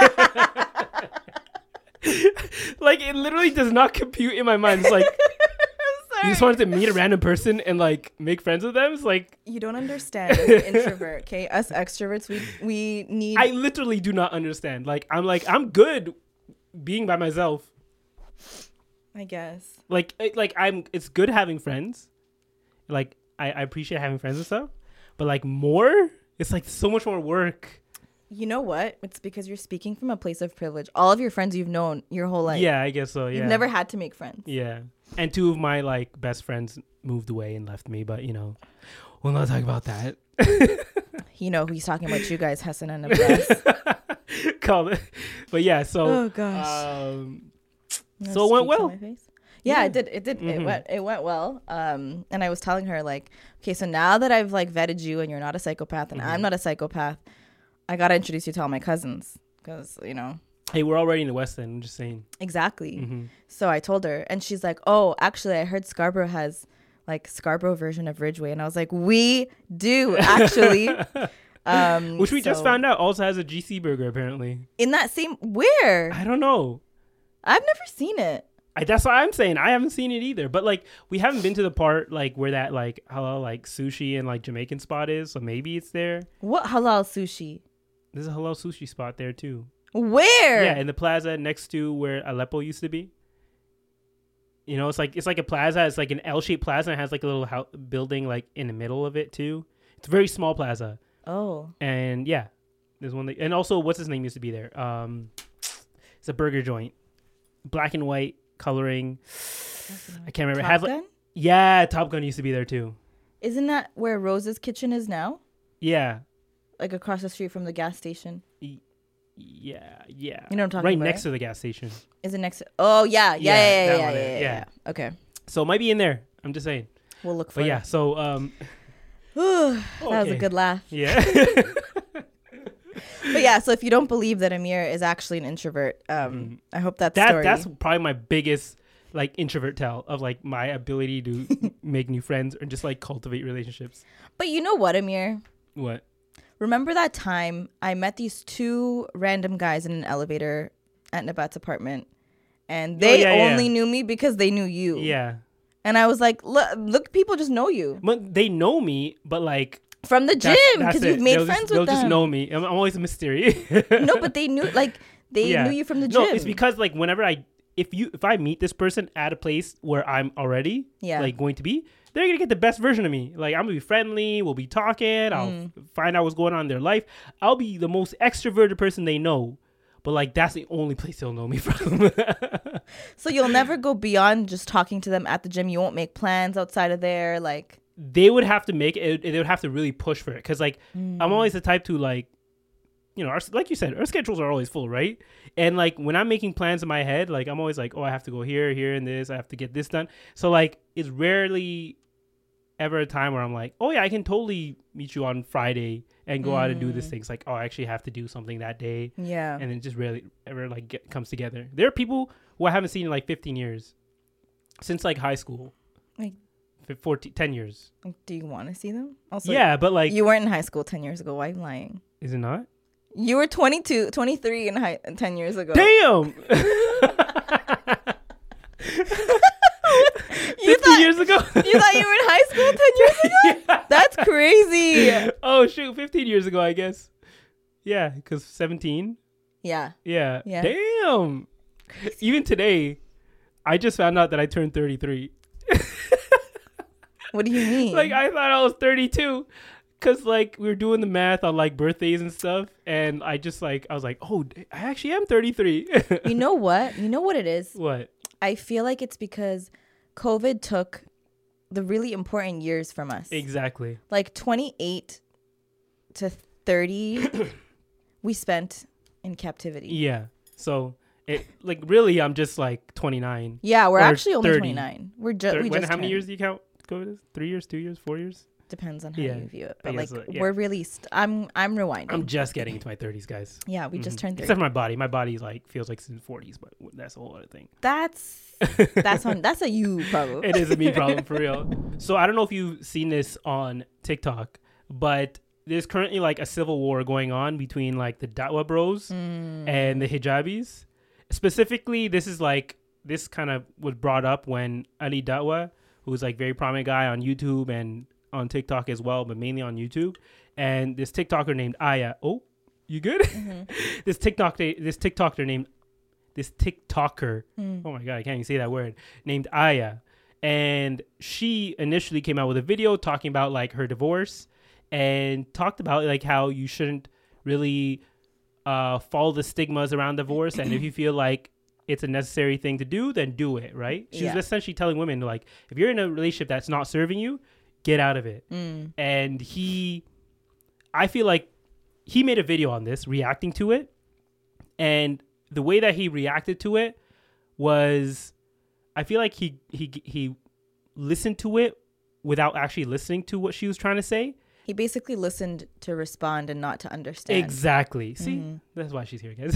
Speaker 3: Like, it literally does not compute in my mind. It's like, you just wanted to meet a random person and like make friends with them. It's like,
Speaker 4: You don't understand as an introvert, okay? Us extroverts, we we need.
Speaker 3: I literally do not understand. Like, I'm like, I'm good being by myself.
Speaker 4: I guess.
Speaker 3: Like, it- like I'm. It's good having friends. Like, I, I appreciate having friends and stuff. But like more, it's like so much more work.
Speaker 4: You know what? It's because you're speaking from a place of privilege. All of your friends you've known your whole life.
Speaker 3: Yeah, I guess so. Yeah.
Speaker 4: You've never had to make friends.
Speaker 3: Yeah. And two of my like best friends moved away and left me. But you know, we'll not talk about that.
Speaker 4: You know who he's talking about, you guys, Hassan and Abbas.
Speaker 3: Call it. But yeah. So.
Speaker 4: Oh, gosh.
Speaker 3: Um,
Speaker 4: You know,
Speaker 3: so it went
Speaker 4: streaks on
Speaker 3: well.
Speaker 4: my face? Yeah,
Speaker 3: Yeah.
Speaker 4: it did. It did. It
Speaker 3: Mhm.
Speaker 4: went. It went well. Um, and I was telling her like, okay, so now that I've like vetted you and you're not a psychopath and
Speaker 3: Mm-hmm.
Speaker 4: I'm not a psychopath, I gotta introduce you to all my cousins because you know
Speaker 3: Hey, we're already in the West End. I'm just saying.
Speaker 4: exactly.
Speaker 3: Mhm.
Speaker 4: So I told her, and she's like, oh, actually, I heard Scarborough has like Scarborough version of Ridgeway, and I was like, we do actually. Um,
Speaker 3: Which we just
Speaker 4: so-
Speaker 3: found out also has a G C burger apparently.
Speaker 4: in that same where
Speaker 3: I don't know.
Speaker 4: I've never seen it.
Speaker 3: I, that's what I'm saying. I haven't seen it either. But like, we haven't been to the part like where that like halal like sushi and like Jamaican spot is. So maybe it's there.
Speaker 4: What halal sushi?
Speaker 3: There's a halal sushi spot there too.
Speaker 4: Where?
Speaker 3: Yeah, in the plaza next to where Aleppo used to be. You know, it's like it's like a plaza. It's like an L-shaped plaza and it has like a little house, building like in the middle of it too. It's a very small plaza.
Speaker 4: Oh,
Speaker 3: And yeah, there's one. That, and also, what's his name used to be there? Um, it's a burger joint, black and white coloring. I can't remember. It
Speaker 4: Top
Speaker 3: had, like-
Speaker 4: Gun?
Speaker 3: yeah, Top Gun used to be there too.
Speaker 4: Isn't that where Rose's Kitchen is now?
Speaker 3: Yeah,
Speaker 4: Like across the street from the gas station.
Speaker 3: yeah, yeah.
Speaker 4: You know what I'm talking
Speaker 3: right
Speaker 4: about,
Speaker 3: next
Speaker 4: right?
Speaker 3: to the gas station.
Speaker 4: Is it next to? Oh yeah,
Speaker 3: Yeah,
Speaker 4: yeah, yeah, yeah,
Speaker 3: that
Speaker 4: yeah,
Speaker 3: one
Speaker 4: yeah,
Speaker 3: there,
Speaker 4: yeah,
Speaker 3: yeah.
Speaker 4: yeah. Okay,
Speaker 3: So it might be in there. I'm just saying.
Speaker 4: we'll look for
Speaker 3: But yeah,
Speaker 4: it.
Speaker 3: so um,
Speaker 4: That was a
Speaker 3: okay.
Speaker 4: good laugh.
Speaker 3: yeah.
Speaker 4: But yeah, so if you don't believe that Amir is actually an introvert, um, I hope that,
Speaker 3: that
Speaker 4: story.
Speaker 3: that's probably my biggest like introvert tell of like my ability to make new friends or just like cultivate relationships.
Speaker 4: But you know what, Amir?
Speaker 3: What?
Speaker 4: Remember that time I met these two random guys in an elevator at Nabat's apartment, and they
Speaker 3: Oh, yeah, yeah.
Speaker 4: only knew me because they knew you.
Speaker 3: Yeah.
Speaker 4: And I was like, look, look, people just know you
Speaker 3: But they know me, but like
Speaker 4: from the gym
Speaker 3: that's- that's
Speaker 4: because you've
Speaker 3: it.
Speaker 4: made
Speaker 3: they'll
Speaker 4: friends
Speaker 3: just,
Speaker 4: with
Speaker 3: they'll
Speaker 4: them.
Speaker 3: just know me. I'm, I'm always a mystery.
Speaker 4: No, but they knew, like, they
Speaker 3: Yeah.
Speaker 4: knew you from the gym.
Speaker 3: No, it's because like whenever I if you if I meet this person at a place where I'm already
Speaker 4: Yeah.
Speaker 3: like going to be, they're gonna get the best version of me. Like I'm gonna be friendly, we'll be talking, I'll
Speaker 4: Mm.
Speaker 3: f- find out what's going on in their life. I'll be the most extroverted person they know. But like that's the only place they'll know me from.
Speaker 4: So you'll never go beyond just talking to them at the gym. You won't make plans outside of there. Like,
Speaker 3: They would have to make it. They would have to really push for it because like
Speaker 4: Mm.
Speaker 3: I'm always the type to like, you know, our, like you said, our schedules are always full, right? And like when I'm making plans in my head, like I'm always like, oh, I have to go here, here, and this. I have to get this done. So like it's rarely ever a time where I'm like, oh yeah, I can totally meet you on Friday and go out and do this thing. It's like, oh, I actually have to do something that day,
Speaker 4: yeah.
Speaker 3: and it just rarely ever like get, comes together. There are people who I haven't seen in like fifteen years, since like high school,
Speaker 4: Like,
Speaker 3: F- fourteen, ten years.
Speaker 4: do you want to see them? Also,
Speaker 3: Yeah, but like,
Speaker 4: you weren't in high school ten years ago. Why are you lying?
Speaker 3: is it not?
Speaker 4: You were twenty-two, twenty-three in high ten years ago.
Speaker 3: Damn.
Speaker 4: You
Speaker 3: fifty
Speaker 4: thought,
Speaker 3: years ago.
Speaker 4: you thought you were in high school ten years ago?
Speaker 3: Yeah.
Speaker 4: That's crazy.
Speaker 3: Oh shoot, fifteen years ago, I guess. Yeah, because seventeen.
Speaker 4: Yeah.
Speaker 3: Yeah.
Speaker 4: Yeah.
Speaker 3: Damn. Even today, I just found out that I turned thirty-three.
Speaker 4: What do you mean?
Speaker 3: Like I thought I was thirty-two. Cause like we were doing the math on like birthdays and stuff, and I just like I was like, oh, I actually am thirty-three.
Speaker 4: you know what? You know what it is?
Speaker 3: What?
Speaker 4: I feel like it's because COVID took the really important years from us.
Speaker 3: Exactly.
Speaker 4: Like twenty-eight to thirty, we spent in captivity.
Speaker 3: Yeah. So, it like really, I'm just like twenty-nine.
Speaker 4: Yeah, we're
Speaker 3: Or
Speaker 4: actually only
Speaker 3: thirty.
Speaker 4: twenty-nine. We're ju-
Speaker 3: Thir-
Speaker 4: we
Speaker 3: when,
Speaker 4: just
Speaker 3: how many
Speaker 4: turned.
Speaker 3: years do you count COVID is? Three years, two years, four years?
Speaker 4: Depends on how
Speaker 3: Yeah,
Speaker 4: you view it.
Speaker 3: I
Speaker 4: But like,
Speaker 3: guess, uh, yeah.
Speaker 4: we're really. St- I'm I'm rewinding.
Speaker 3: I'm just getting into my thirties, guys.
Speaker 4: yeah, we just
Speaker 3: Mhm.
Speaker 4: turned thirty.
Speaker 3: Except for my body. My body's like feels like it's in forties, but that's a whole other thing.
Speaker 4: That's that's on. That's a you problem.
Speaker 3: It is a me problem for real. So I don't know if you've seen this on TikTok, but there's currently like a civil war going on between like the Dawa bros
Speaker 4: Mm.
Speaker 3: and the hijabis. Specifically, this is like this kind of was brought up when Ali Dawa, who's like very prominent guy on YouTube and on TikTok as well, but mainly on YouTube, and this TikToker named Aya. Oh, you good?
Speaker 4: Mm-hmm.
Speaker 3: this TikTok this TikToker named this TikToker. Oh my god, I can't even say that word. Named Aya, and she initially came out with a video talking about like her divorce and talked about like how you shouldn't really uh, follow the stigmas around divorce, and if you feel like it's a necessary thing to do, then do it. Right? She
Speaker 4: Yeah.
Speaker 3: was essentially telling women like, if you're in a relationship that's not serving you, get out of it.
Speaker 4: Mm.
Speaker 3: And he, I feel like he made a video on this, reacting to it, and the way that he reacted to it was, I feel like he he he listened to it without actually listening to what she was trying to say.
Speaker 4: He basically listened to respond and not to understand.
Speaker 3: Exactly. See,
Speaker 4: Mhm.
Speaker 3: that's why she's here, guys.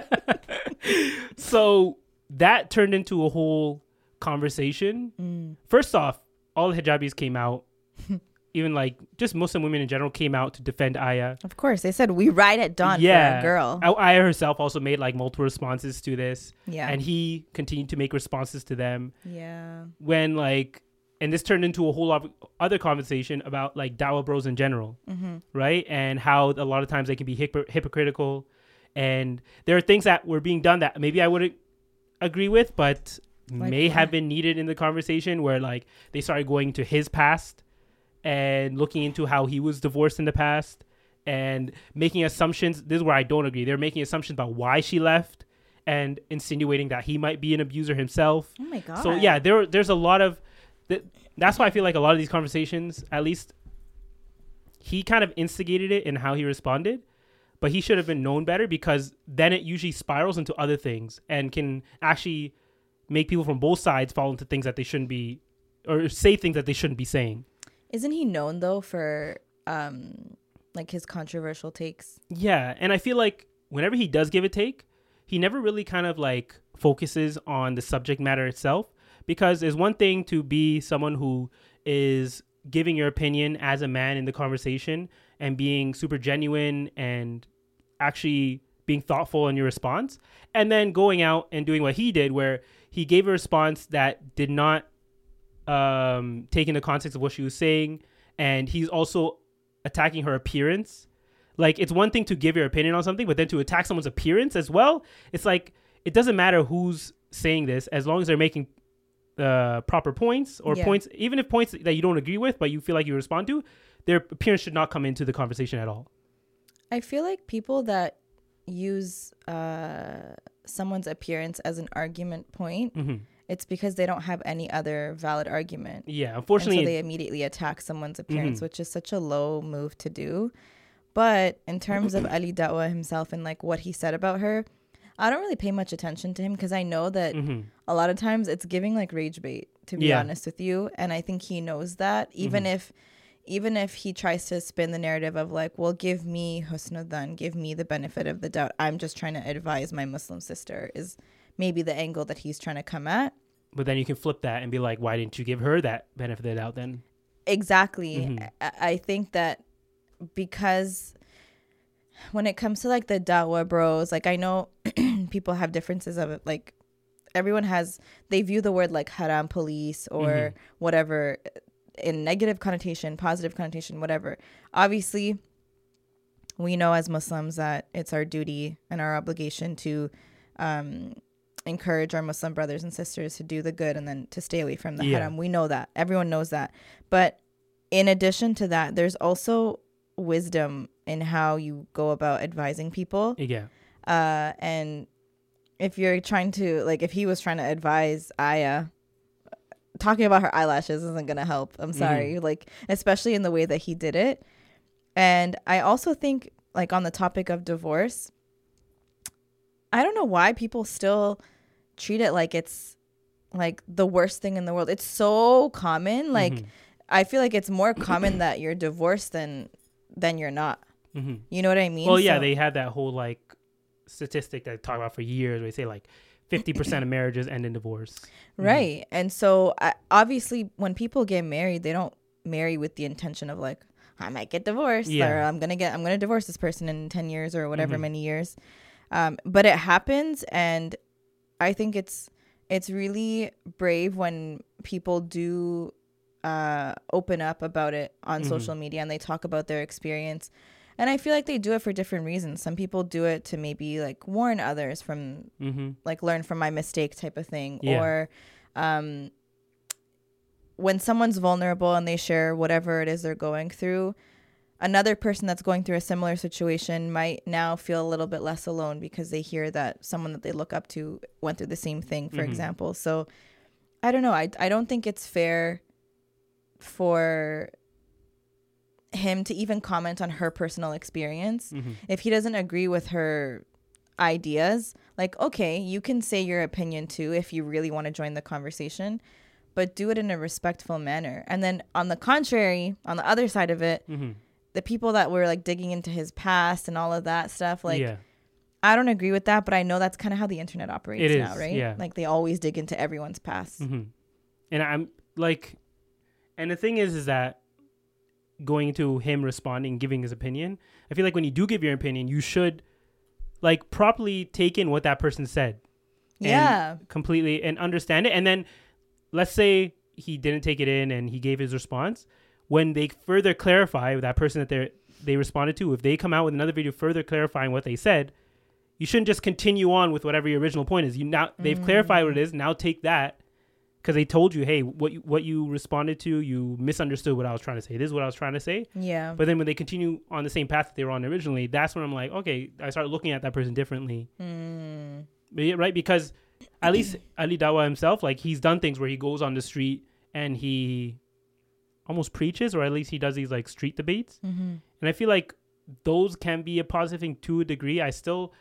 Speaker 3: So that turned into a whole conversation.
Speaker 4: Mm.
Speaker 3: First off, all the hijabis came out, even like just Muslim women in general came out to defend Aya.
Speaker 4: Of course, they said we ride at dawn
Speaker 3: Yeah,
Speaker 4: for a girl.
Speaker 3: A- Aya herself also made like multiple responses to this,
Speaker 4: Yeah,
Speaker 3: and he continued to make responses to them.
Speaker 4: yeah,
Speaker 3: When like, and this turned into a whole lot of other conversation about like Dawa bros in general,
Speaker 4: mm-hmm.
Speaker 3: right? And how a lot of times they can be hypocr- hypocritical, and there are things that were being done that maybe I wouldn't agree with, but
Speaker 4: Like
Speaker 3: may
Speaker 4: what?
Speaker 3: have been needed in the conversation, where like they started going to his past and looking into how he was divorced in the past and making assumptions. This is where I don't agree. They're making assumptions about why she left and insinuating that he might be an abuser himself.
Speaker 4: Oh my god.
Speaker 3: So yeah, there there's a lot of th- that's why I feel like a lot of these conversations, at least he kind of instigated it in how he responded, but he should have been known better, because then it usually spirals into other things and can actually make people from both sides fall into things that they shouldn't be, or say things that they shouldn't be saying.
Speaker 4: Isn't he known though for um like his controversial takes?
Speaker 3: Yeah, and I feel like whenever he does give a take, he never really kind of like focuses on the subject matter itself, because there's one thing to be someone who is giving your opinion as a man in the conversation and being super genuine and actually being thoughtful in your response, and then going out and doing what he did, where he gave a response that did not um, take into context of what she was saying, and he's also attacking her appearance. Like, it's one thing to give your opinion on something, but then to attack someone's appearance as well, it's like, it doesn't matter who's saying this, as long as they're making uh, proper points, or
Speaker 4: Yeah.
Speaker 3: points, even if points that you don't agree with, but you feel like you respond to, their appearance should not come into the conversation at all.
Speaker 4: I feel like people that use uh someone's appearance as an argument point,
Speaker 3: hmm
Speaker 4: it's because they don't have any other valid argument.
Speaker 3: Yeah,
Speaker 4: And so
Speaker 3: unfortunately,
Speaker 4: they immediately attack someone's appearance,
Speaker 3: Mhm.
Speaker 4: which is such a low move to do. But in terms of Ali Dawa himself and like what he said about her, I don't really pay much attention to him, because I know that
Speaker 3: mhm.
Speaker 4: a lot of times it's giving like rage bait, to be
Speaker 3: Yeah.
Speaker 4: honest with you. And I think he knows that, even
Speaker 3: Mhm.
Speaker 4: if even if he tries to spin the narrative of like, well, give me husnudan, give me the benefit of the doubt, I'm just trying to advise my Muslim sister, is maybe the angle that he's trying to come at.
Speaker 3: But then you can flip that and be like, why didn't you give her that benefit of the doubt then?
Speaker 4: Exactly.
Speaker 3: Mhm.
Speaker 4: I, I think that because when it comes to like the Dawa bros, like I know people have differences of it. Like everyone has, they view the word like haram police or
Speaker 3: Mhm.
Speaker 4: whatever in negative connotation, positive connotation, whatever. Obviously, we know as Muslims that it's our duty and our obligation to um, encourage our Muslim brothers and sisters to do the good and then to stay away from the
Speaker 3: Yeah.
Speaker 4: haram. We know that. Everyone knows that. But in addition to that, there's also wisdom in how you go about advising people.
Speaker 3: Yeah.
Speaker 4: Uh, and if you're trying to, like, if he was trying to advise Aya, talking about her eyelashes isn't going to help. I'm sorry. Mm-hmm. Like, especially in the way that he did it. And I also think, like, on the topic of divorce, I don't know why people still treat it like it's, like, the worst thing in the world. It's so common. Like, mm-hmm. I feel like it's more common that you're divorced than than you're not. Mm-hmm. You know what I mean?
Speaker 3: Well, yeah, so, they had that whole, like, statistic that I talk about for years where they say, like, fifty percent of marriages end in divorce.
Speaker 4: Right. Mm-hmm. And so, I, obviously, when people get married, they don't marry with the intention of, like, I might get divorced yeah. or I'm going to get, I'm going to divorce this person in ten years or whatever mm-hmm. many years. Um, but it happens. And I think it's, it's really brave when people do uh, open up about it on mm-hmm. social media and they talk about their experience. And I feel like they do it for different reasons. Some people do it to maybe like warn others from mm-hmm. like learn from my mistake type of thing. Yeah. Or um, when someone's vulnerable and they share whatever it is they're going through, another person that's going through a similar situation might now feel a little bit less alone because they hear that someone that they look up to went through the same thing, for mm-hmm. example. So I don't know. I, I don't think it's fair for him to even comment on her personal experience. Mm-hmm. If he doesn't agree with her ideas, like, okay, you can say your opinion too if you really want to join the conversation, but do it in a respectful manner. And then on the contrary, on the other side of it, mm-hmm. the people that were like digging into his past and all of that stuff, like, yeah. I don't agree with that, but I know that's kind of how the internet operates now, right? Yeah. Like they always dig into everyone's past.
Speaker 3: Mm-hmm. And I'm like, and the thing is, is that going to him responding, giving his opinion, I feel like when you do give your opinion, you should like properly take in what that person said.
Speaker 4: Yeah.
Speaker 3: And completely and understand it. And then let's say he didn't take it in and he gave his response. When they further clarify that person that they they responded to, if they come out with another video further clarifying what they said, you shouldn't just continue on with whatever your original point is. You now they've mm. clarified what it is. Now take that. Because they told you, hey, what you, what you responded to, you misunderstood what I was trying to say. This is what I was trying to say.
Speaker 4: Yeah.
Speaker 3: But then when they continue on the same path that they were on originally, that's when I'm like, okay, I start looking at that person differently. Mm. Right? Because at least Ali Dawah himself, like he's done things where he goes on the street and he almost preaches, or at least he does these like street debates. Mm-hmm. And I feel like those can be a positive thing to a degree. I still,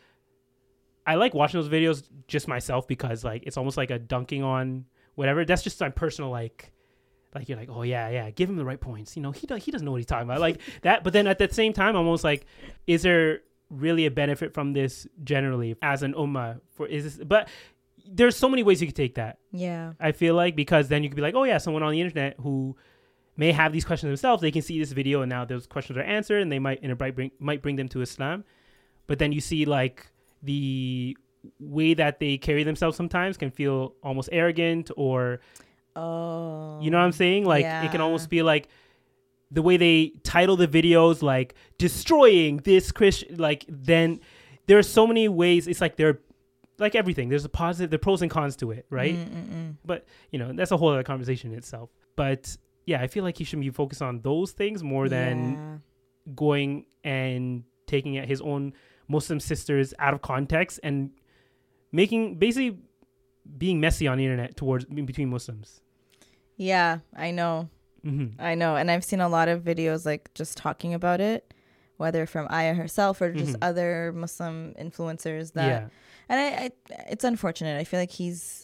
Speaker 3: I like watching those videos just myself because like it's almost like a dunking on whatever. That's just my personal like like you're like, oh yeah yeah give him the right points, you know, he does he doesn't know what he's talking about, like that. But then at that same time, I'm almost like, is there really a benefit from this generally as an ummah? For is this, but there's so many ways you could take that.
Speaker 4: Yeah,
Speaker 3: I feel like, because then you could be like, oh yeah, someone on the internet who may have these questions themselves, they can see this video and now those questions are answered and they might in a bright bring, might bring them to Islam. But then you see like the way that they carry themselves sometimes can feel almost arrogant, or oh you know what I'm saying, like yeah. It can almost be like the way they title the videos, like destroying this Christian, like then there are so many ways. It's like they're like everything, there's a positive, the pros and cons to it, right? Mm-mm-mm. But you know, that's a whole other conversation in itself. But yeah, I feel like he should be focused on those things more than yeah. going and taking it his own Muslim sisters out of context and making basically being messy on the internet towards between Muslims.
Speaker 4: Yeah, I know. Mm-hmm. I know. And I've seen a lot of videos like just talking about it, whether from Aya herself or just mm-hmm. other Muslim influencers that, yeah. and I, I, it's unfortunate. I feel like he's,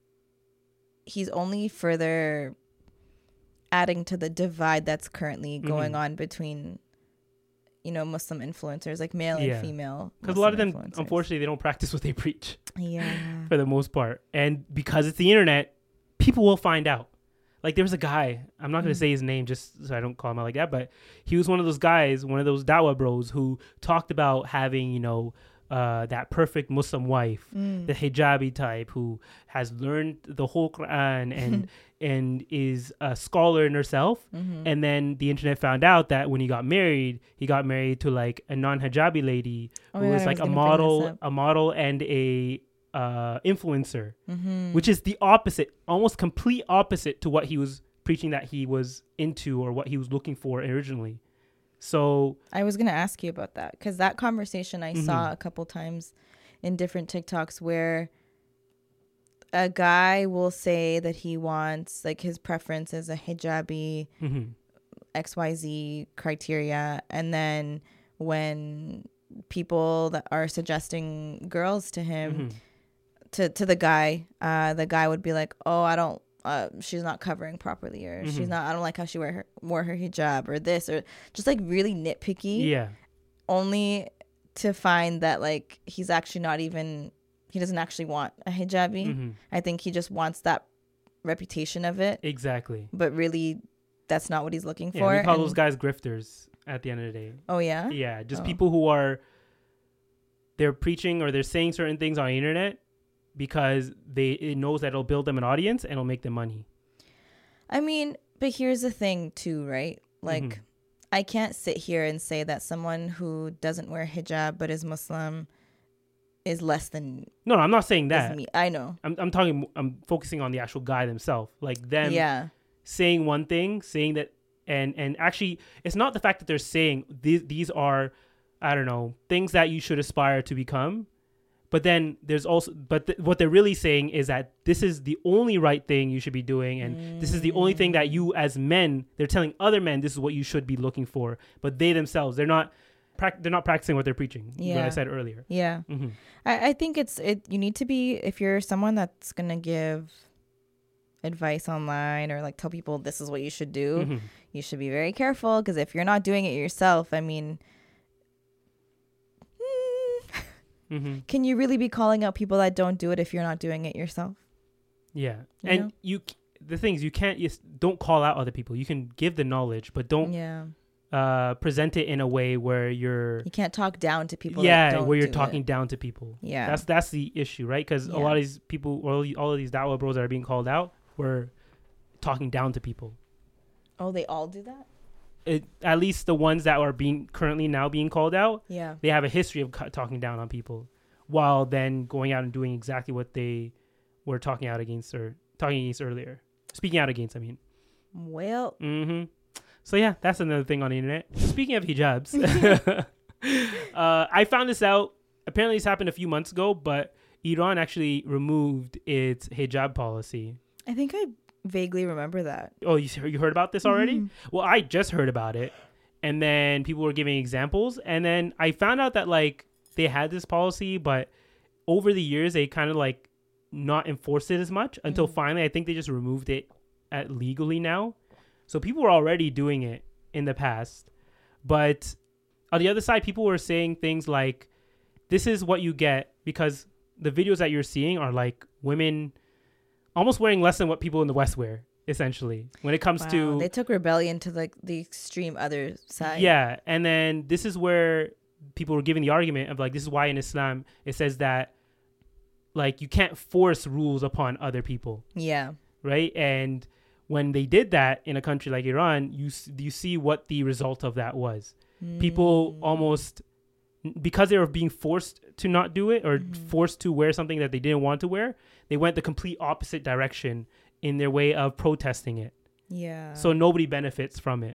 Speaker 4: he's only further adding to the divide that's currently going mm-hmm. on between, you know, Muslim influencers, like male yeah. and female.
Speaker 3: Because a lot of them, unfortunately, they don't practice what they preach.
Speaker 4: Yeah.
Speaker 3: For the most part. And because it's the internet, people will find out. Like there was a guy, I'm not going to mm. say his name just so I don't call him out like that, but he was one of those guys, one of those dawah bros who talked about having, you know, uh, that perfect Muslim wife, mm. the hijabi type who has learned the whole Quran and and is a scholar in herself. Mm-hmm. And then the internet found out that when he got married, he got married to like a non-hijabi lady oh, who yeah, was like was a model, a model and a uh, influencer, mm-hmm. which is the opposite, almost complete opposite to what he was preaching that he was into or what he was looking for originally. So
Speaker 4: I was going to ask you about that because that conversation I mm-hmm. saw a couple times in different TikToks where a guy will say that he wants, like, his preference is a hijabi,
Speaker 3: Mm-hmm.
Speaker 4: X Y Z criteria. And then when people that are suggesting girls to him,
Speaker 3: Mm-hmm.
Speaker 4: to, to the guy, uh, the guy would be like, oh, I don't, uh, she's not covering properly, or
Speaker 3: Mm-hmm.
Speaker 4: she's not, I don't like how she wear her, wore her hijab, or this, or just like really nitpicky.
Speaker 3: Yeah.
Speaker 4: Only to find that like he's actually not even, he doesn't actually want a hijabi.
Speaker 3: Mm-hmm.
Speaker 4: I think he just wants that reputation of it,
Speaker 3: Exactly.
Speaker 4: but really that's not what he's looking
Speaker 3: Yeah,
Speaker 4: for.
Speaker 3: we call
Speaker 4: And-
Speaker 3: those guys grifters at the end of the day.
Speaker 4: oh yeah.
Speaker 3: Yeah, just
Speaker 4: Oh.
Speaker 3: people who are they're preaching or they're saying certain things on the internet because they it knows that it'll build them an audience and it'll make them money.
Speaker 4: I mean, but here's the thing too, right? Like,
Speaker 3: Mhm.
Speaker 4: I can't sit here and say that someone who doesn't wear hijab but is Muslim is less than
Speaker 3: No, no, I'm not saying
Speaker 4: is
Speaker 3: that.
Speaker 4: me. I know.
Speaker 3: I'm I'm talking I'm focusing on the actual guy themselves. Like them
Speaker 4: Yeah.
Speaker 3: saying one thing, saying that and and actually it's not the fact that they're saying these these are I don't know, things that you should aspire to become. But then there's also, but th- what they're really saying is that this is the only right thing you should be doing. And mm. this is the only thing that you as men, they're telling other men, this is what you should be looking for. But they themselves, they're not, prac- they're not practicing what they're preaching.
Speaker 4: Yeah.
Speaker 3: What I said earlier.
Speaker 4: Yeah.
Speaker 3: Mm-hmm.
Speaker 4: I, I think it's, it, you need to be, if you're someone that's going to give advice online or like tell people this is what you should do,
Speaker 3: Mm-hmm.
Speaker 4: you should be very careful, because if you're not doing it yourself, I mean,
Speaker 3: Mm-hmm.
Speaker 4: can you really be calling out people that don't do it if you're not doing it yourself?
Speaker 3: Yeah.
Speaker 4: You
Speaker 3: and
Speaker 4: know?
Speaker 3: you, the things you can't, you s- don't call out other people. You can give the knowledge, but don't
Speaker 4: Yeah.
Speaker 3: uh, present it in a way where you're,
Speaker 4: You can't talk down to people.
Speaker 3: yeah,
Speaker 4: that don't
Speaker 3: where you're
Speaker 4: do
Speaker 3: talking
Speaker 4: it.
Speaker 3: down to people.
Speaker 4: Yeah.
Speaker 3: That's that's the issue, right? Because
Speaker 4: Yeah.
Speaker 3: a lot of these people, all, all of these da'wah bros that are being called out, were talking down to people.
Speaker 4: Oh, they all do that?
Speaker 3: It, at least the ones that are being currently now being called out,
Speaker 4: Yeah.
Speaker 3: they have a history of cu- talking down on people, while then going out and doing exactly what they were talking out against or talking against earlier, speaking out against. I mean.
Speaker 4: Well.
Speaker 3: Mm-hmm. So yeah, that's another thing on the internet. Speaking of hijabs, uh, I found this out. Apparently, this happened a few months ago, but Iran actually removed its hijab policy.
Speaker 4: I think I vaguely remember that.
Speaker 3: Oh, you you heard about this already?
Speaker 4: Mhm.
Speaker 3: Well, I just heard about it, and then people were giving examples, and then I found out that like they had this policy, but over the years they kind of like not enforced it as much until finally I think they just removed it at legally now. So people were already doing it in the past, but on the other side, people were saying things like, "This is what you get," because the videos that you're seeing are like women almost wearing less than what people in the West wear, essentially, when it comes
Speaker 4: Wow,
Speaker 3: to
Speaker 4: they took rebellion to like the extreme other side.
Speaker 3: yeah. And then this is where people were giving the argument of like, this is why in Islam it says that like you can't force rules upon other people,
Speaker 4: Yeah.
Speaker 3: right? And when they did that in a country like Iran, you s- you see what the result of that was. People almost, because they were being forced to not do it or forced to wear something that they didn't want to wear, they went the complete opposite direction in their way of protesting it.
Speaker 4: Yeah.
Speaker 3: So nobody benefits from it.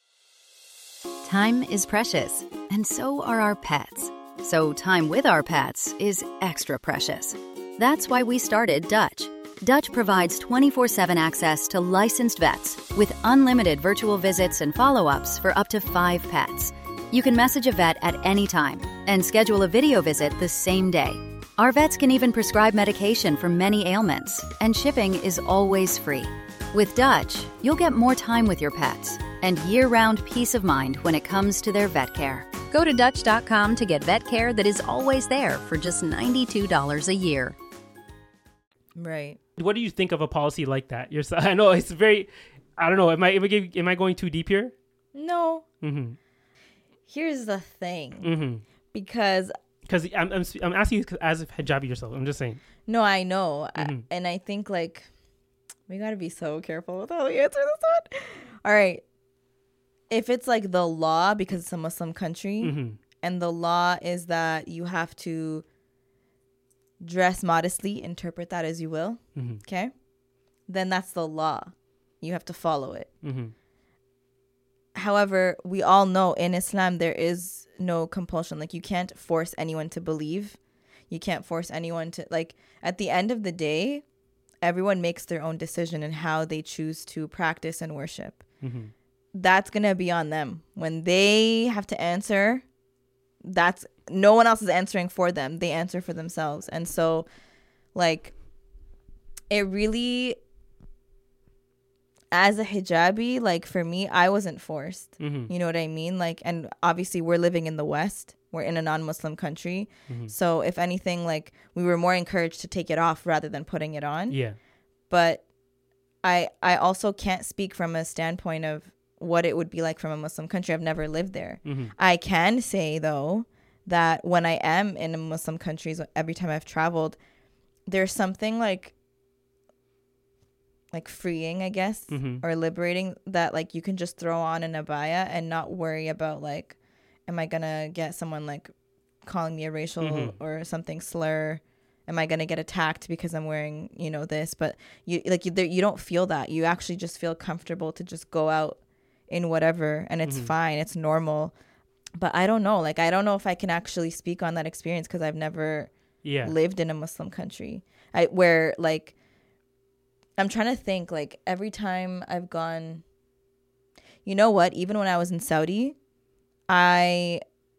Speaker 2: Time is precious, and so are our pets. So time with our pets is extra precious. That's why we started Dutch. Dutch provides twenty-four seven access to licensed vets with unlimited virtual visits and follow-ups for up to five pets. You can message a vet at any time and schedule a video visit the same day. Our vets can even prescribe medication for many ailments, and shipping is always free. With Dutch, you'll get more time with your pets and year-round peace of mind when it comes to their vet care. Go to Dutch dot com to get vet care that is always there for just ninety-two dollars a year.
Speaker 4: Right.
Speaker 3: What do you think of a policy like that? You're, I know it's very, I don't know. Am I am I, am I going too deep here?
Speaker 4: No.
Speaker 3: Mm-hmm.
Speaker 4: Here's the thing.
Speaker 3: Mm-hmm.
Speaker 4: Because
Speaker 3: Because I'm, I'm I'm asking you as a hijabi yourself. I'm just saying.
Speaker 4: no, I know.
Speaker 3: Mhm.
Speaker 4: I, and I think like we got to be so careful with how we answer this one. All right. If it's like the law, because it's a Muslim country,
Speaker 3: Mm-hmm.
Speaker 4: and the law is that you have to dress modestly, interpret that as you will,
Speaker 3: Mm-hmm.
Speaker 4: okay? Then that's the law. You have to follow it.
Speaker 3: Mm-hmm.
Speaker 4: However, we all know in Islam there is no compulsion. Like, you can't force anyone to believe. You can't force anyone to, like, at the end of the day, everyone makes their own decision in how they choose to practice and worship.
Speaker 3: Mm-hmm.
Speaker 4: That's going to be on them. When they have to answer, that's no one else is answering for them. They answer for themselves. And so, like, it really, as a hijabi, like, for me, I wasn't forced.
Speaker 3: Mm-hmm.
Speaker 4: You know what I mean? Like, and obviously we're living in the West. We're in a non-Muslim country.
Speaker 3: Mm-hmm.
Speaker 4: So if anything, like, we were more encouraged to take it off rather than putting it on.
Speaker 3: Yeah.
Speaker 4: But I I also can't speak from a standpoint of what it would be like from a Muslim country. I've never lived there.
Speaker 3: Mm-hmm.
Speaker 4: I can say, though, that when I am in Muslim countries, every time I've traveled, there's something like like freeing, I guess,
Speaker 3: mm-hmm.
Speaker 4: or liberating, that like you can just throw on an abaya and not worry about like, am I gonna get someone like calling me a racial
Speaker 3: mm-hmm.
Speaker 4: or something slur? Am I gonna get attacked because I'm wearing, you know, this? But you like you, you don't feel that. You actually just feel comfortable to just go out in whatever, and it's
Speaker 3: mm-hmm.
Speaker 4: fine. It's normal. But I don't know. Like, I don't know if I can actually speak on that experience because I've never
Speaker 3: yeah.
Speaker 4: lived in a Muslim country. I where like I'm trying to think, like, every time I've gone, you know what? Even when I was in Saudi, I,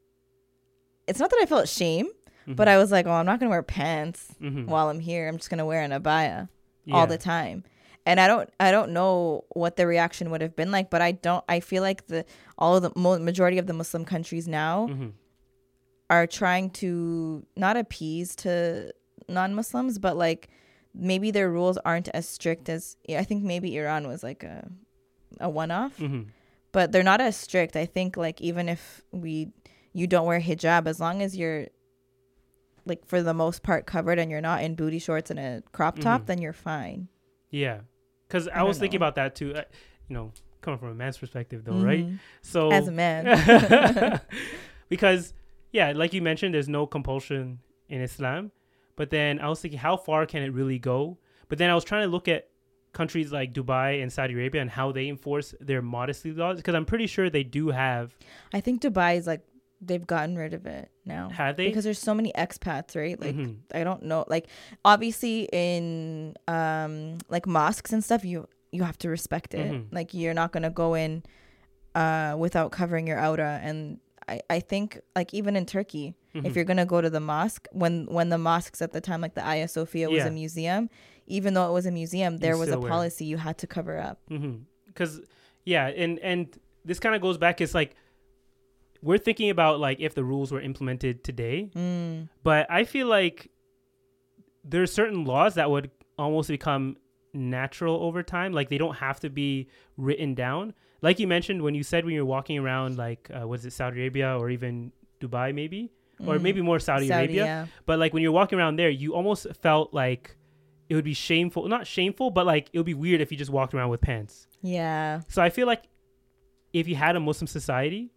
Speaker 4: it's not that I felt shame, mm-hmm. but I was like, oh, I'm not going to wear pants
Speaker 3: mm-hmm.
Speaker 4: while I'm here. I'm just going to wear an abaya
Speaker 3: yeah.
Speaker 4: all the time. And I don't, I don't know what the reaction would have been like, but I don't, I feel like the, all of the mo- majority of the Muslim countries now
Speaker 3: mm-hmm.
Speaker 4: are trying to not appease to non-Muslims, but like, maybe their rules aren't as strict as, I think maybe Iran was like a a one-off,
Speaker 3: mm-hmm.
Speaker 4: but they're not as strict. I think like even if we you don't wear hijab, as long as you're like for the most part covered and you're not in booty shorts and a crop top,
Speaker 3: mm-hmm.
Speaker 4: then you're fine.
Speaker 3: Yeah, because I, I was thinking about that too. Uh, you know, coming from a man's perspective though,
Speaker 4: Mm-hmm.
Speaker 3: right? So
Speaker 4: as a man,
Speaker 3: because yeah, like you mentioned, there's no compulsion in Islam. But then I was thinking, how far can it really go? But then I was trying to look at countries like Dubai and Saudi Arabia and how they enforce their modesty laws, because I'm pretty sure they do have.
Speaker 4: I think Dubai is like, they've gotten rid of it now.
Speaker 3: Have they?
Speaker 4: Because there's so many expats, right? Like,
Speaker 3: mm-hmm.
Speaker 4: I don't know. Like, obviously in um like mosques and stuff, you you have to respect it.
Speaker 3: Mm-hmm.
Speaker 4: Like, you're not gonna go in uh without covering your aura. And I, I think like even in Turkey, mm-hmm. if you're gonna go to the mosque, when when the mosques at the time, like the Hagia Sophia was
Speaker 3: yeah.
Speaker 4: a museum, even though it was a museum, there
Speaker 3: you
Speaker 4: was a
Speaker 3: wear.
Speaker 4: policy you had to cover up.
Speaker 3: Because mm-hmm. yeah, and and this kind of goes back. It's like we're thinking about like if the rules were implemented today,
Speaker 4: mm.
Speaker 3: but I feel like there's certain laws that would almost become natural over time. Like they don't have to be written down. Like you mentioned when you said when you're walking around, like uh, was it Saudi Arabia or even Dubai maybe, mm. or maybe more Saudi, Saudi Arabia. Yeah. But like when you're walking around there, you almost felt like it would be shameful, not shameful, but like it would be weird if you just walked around with pants.
Speaker 4: Yeah.
Speaker 3: So I feel like if you had a Muslim society,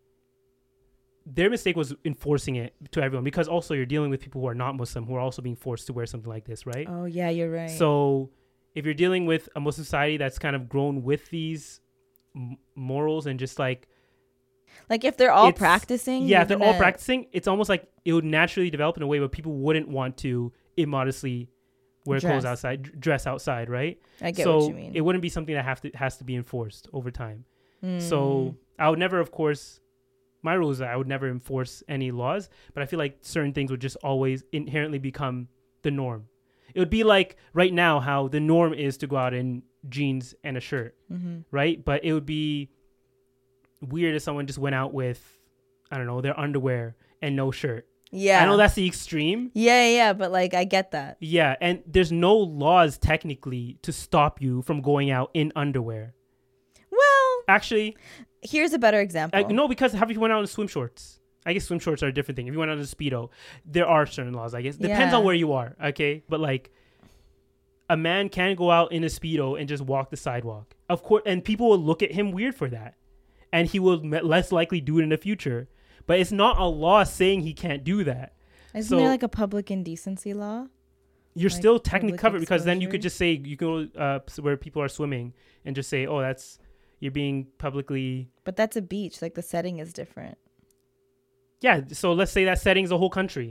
Speaker 3: their mistake was enforcing it to everyone, because also you're dealing with people who are not Muslim who are also being forced to wear something like this, right?
Speaker 4: Oh yeah, you're right.
Speaker 3: So if you're dealing with a Muslim society that's kind of grown with these m- morals and just like
Speaker 4: like if they're all practicing,
Speaker 3: yeah if they're all practicing, it's almost like it would naturally develop in a way where people wouldn't want to immodestly wear dress. clothes outside, d- dress outside, right?
Speaker 4: I get
Speaker 3: so
Speaker 4: what you mean.
Speaker 3: It wouldn't be something that have to has to be enforced over time.
Speaker 4: Mm.
Speaker 3: So I would never, of course, my rule is that I would never enforce any laws, but I feel like certain things would just always inherently become the norm. It would be like right now how the norm is to go out in jeans and a shirt,
Speaker 4: mm-hmm.
Speaker 3: right? But it would be weird if someone just went out with, I don't know, their underwear and no shirt.
Speaker 4: Yeah.
Speaker 3: I know that's the extreme.
Speaker 4: Yeah, yeah, but like I get that.
Speaker 3: Yeah, and there's no laws technically to stop you from going out in underwear.
Speaker 4: Well,
Speaker 3: actually,
Speaker 4: here's a better example.
Speaker 3: Uh, no, because how if you went out in swim shorts? I guess swim shorts are a different thing. If you went out in a Speedo, there are certain laws, I guess. Depends
Speaker 4: yeah.
Speaker 3: on where you are, okay? But like, a man can go out in a Speedo and just walk the sidewalk. Of course, and people will look at him weird for that. And he will me- less likely do it in the future. But it's not a law saying he can't do that.
Speaker 4: Isn't
Speaker 3: so,
Speaker 4: there like a public indecency law?
Speaker 3: You're
Speaker 4: like
Speaker 3: still technically covered,
Speaker 4: exposure?
Speaker 3: because then you could just say, you can go uh, where people are swimming and just say, oh, that's, you're being publicly.
Speaker 4: But that's a beach. Like the setting is different.
Speaker 3: Yeah. So let's say that setting's the whole country.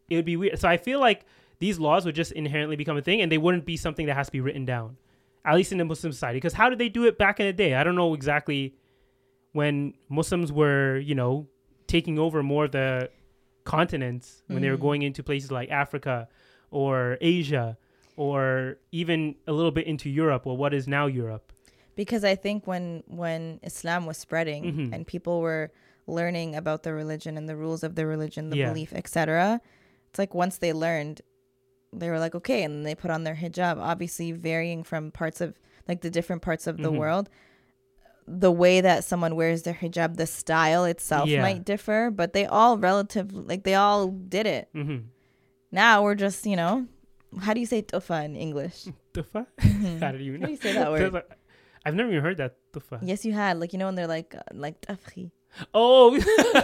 Speaker 3: it would be weird. So I feel like these laws would just inherently become a thing, and they wouldn't be something that has to be written down, at least in a Muslim society. Because how did they do it back in the day? I don't know exactly when Muslims were, you know, taking over more of the continents, when mm. they were going into places like Africa or Asia or even a little bit into Europe, or what is now Europe.
Speaker 4: Because I think when when Islam was spreading mm-hmm. and people were learning about the religion and the rules of the religion, the yeah. belief, et cetera, it's like once they learned, they were like, okay, and they put on their hijab, obviously varying from parts of, like the different parts of the mm-hmm. world. The way that someone wears their hijab, the style itself yeah. might differ, but they all relative, like they all did it. Mm-hmm. Now we're just, you know, how do you say tufa in English?
Speaker 3: Tufa? Mm-hmm. How do you know?
Speaker 4: How do you say that word?
Speaker 3: I've never even heard that, tufa.
Speaker 4: Yes, you had. Like, you know, when they're like, uh, like tafri.
Speaker 3: Oh.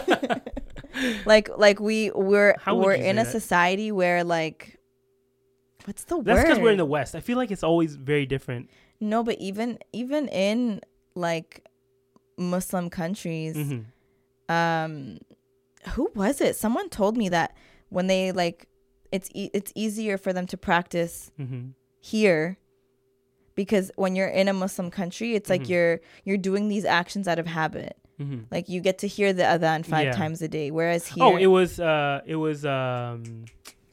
Speaker 4: like, like we, we're,
Speaker 3: How would
Speaker 4: we're
Speaker 3: you
Speaker 4: in
Speaker 3: say
Speaker 4: a
Speaker 3: that?
Speaker 4: society where like, what's the
Speaker 3: That's
Speaker 4: word?
Speaker 3: because we're in the West. I feel like it's always very different.
Speaker 4: No, but even, even in like Muslim countries, mm-hmm. um, who was it? Someone told me that when they like, it's, e- it's easier for them to practice mm-hmm. here. Because when you're in a Muslim country, it's like mm-hmm. you're you're doing these actions out of habit. Mm-hmm. Like you get to hear the adhan five yeah. times a day, whereas here,
Speaker 3: oh, it was uh, it was um,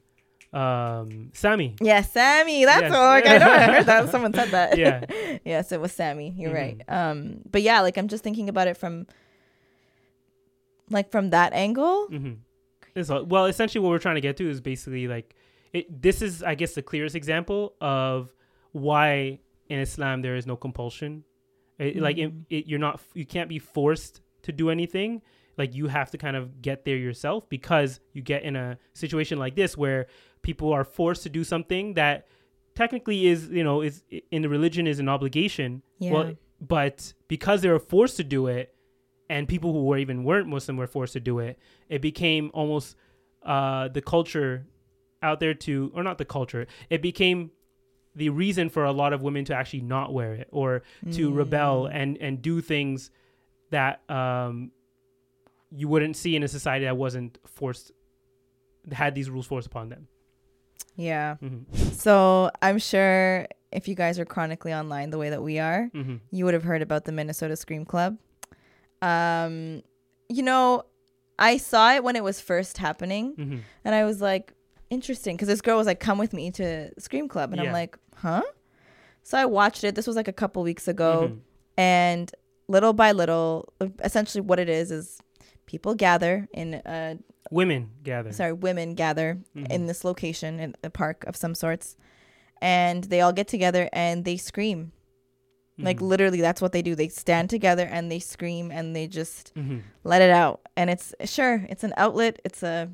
Speaker 3: um, Sammy.
Speaker 4: Yeah, Sammy. That's yes. oh, like, I know I heard that someone said that.
Speaker 3: Yeah.
Speaker 4: Yes, it was Sammy. You're
Speaker 3: mm-hmm.
Speaker 4: right. Um, but yeah, like I'm just thinking about it from like from that angle.
Speaker 3: Mm-hmm. So, well, essentially, what we're trying to get to is basically like it. This is, I guess, the clearest example of why in Islam there is no compulsion. It, mm-hmm. Like it, it, you're not, you can't be forced to do anything. Like you have to kind of get there yourself, because you get in a situation like this where people are forced to do something that technically is, you know, is in the religion is an obligation.
Speaker 4: Yeah.
Speaker 3: Well, but because they were forced to do it, and people who were even weren't Muslim were forced to do it, it became almost uh, the culture out there to, or not the culture, it became the reason for a lot of women to actually not wear it, or to mm. rebel and, and do things that um, you wouldn't see in a society that wasn't forced, had these rules forced upon them.
Speaker 4: Yeah.
Speaker 3: Mm-hmm.
Speaker 4: So I'm sure if you guys are chronically online the way that we are,
Speaker 3: mm-hmm.
Speaker 4: you would have heard about the Minnesota Scream Club. Um, you know, I saw it when it was first happening,
Speaker 3: mm-hmm.
Speaker 4: and I was like, interesting, because this girl was like, come with me to Scream Club, and yeah. I'm like, huh? So I watched it. This was like a couple weeks ago, mm-hmm. and little by little, essentially what it is is people gather in a
Speaker 3: women gather
Speaker 4: sorry women gather
Speaker 3: mm-hmm.
Speaker 4: in this location, in a park of some sorts, and they all get together and they scream. Mm-hmm. Like literally that's what they do. They stand together and they scream, and they just
Speaker 3: mm-hmm. let
Speaker 4: it out. And it's sure it's an outlet, it's a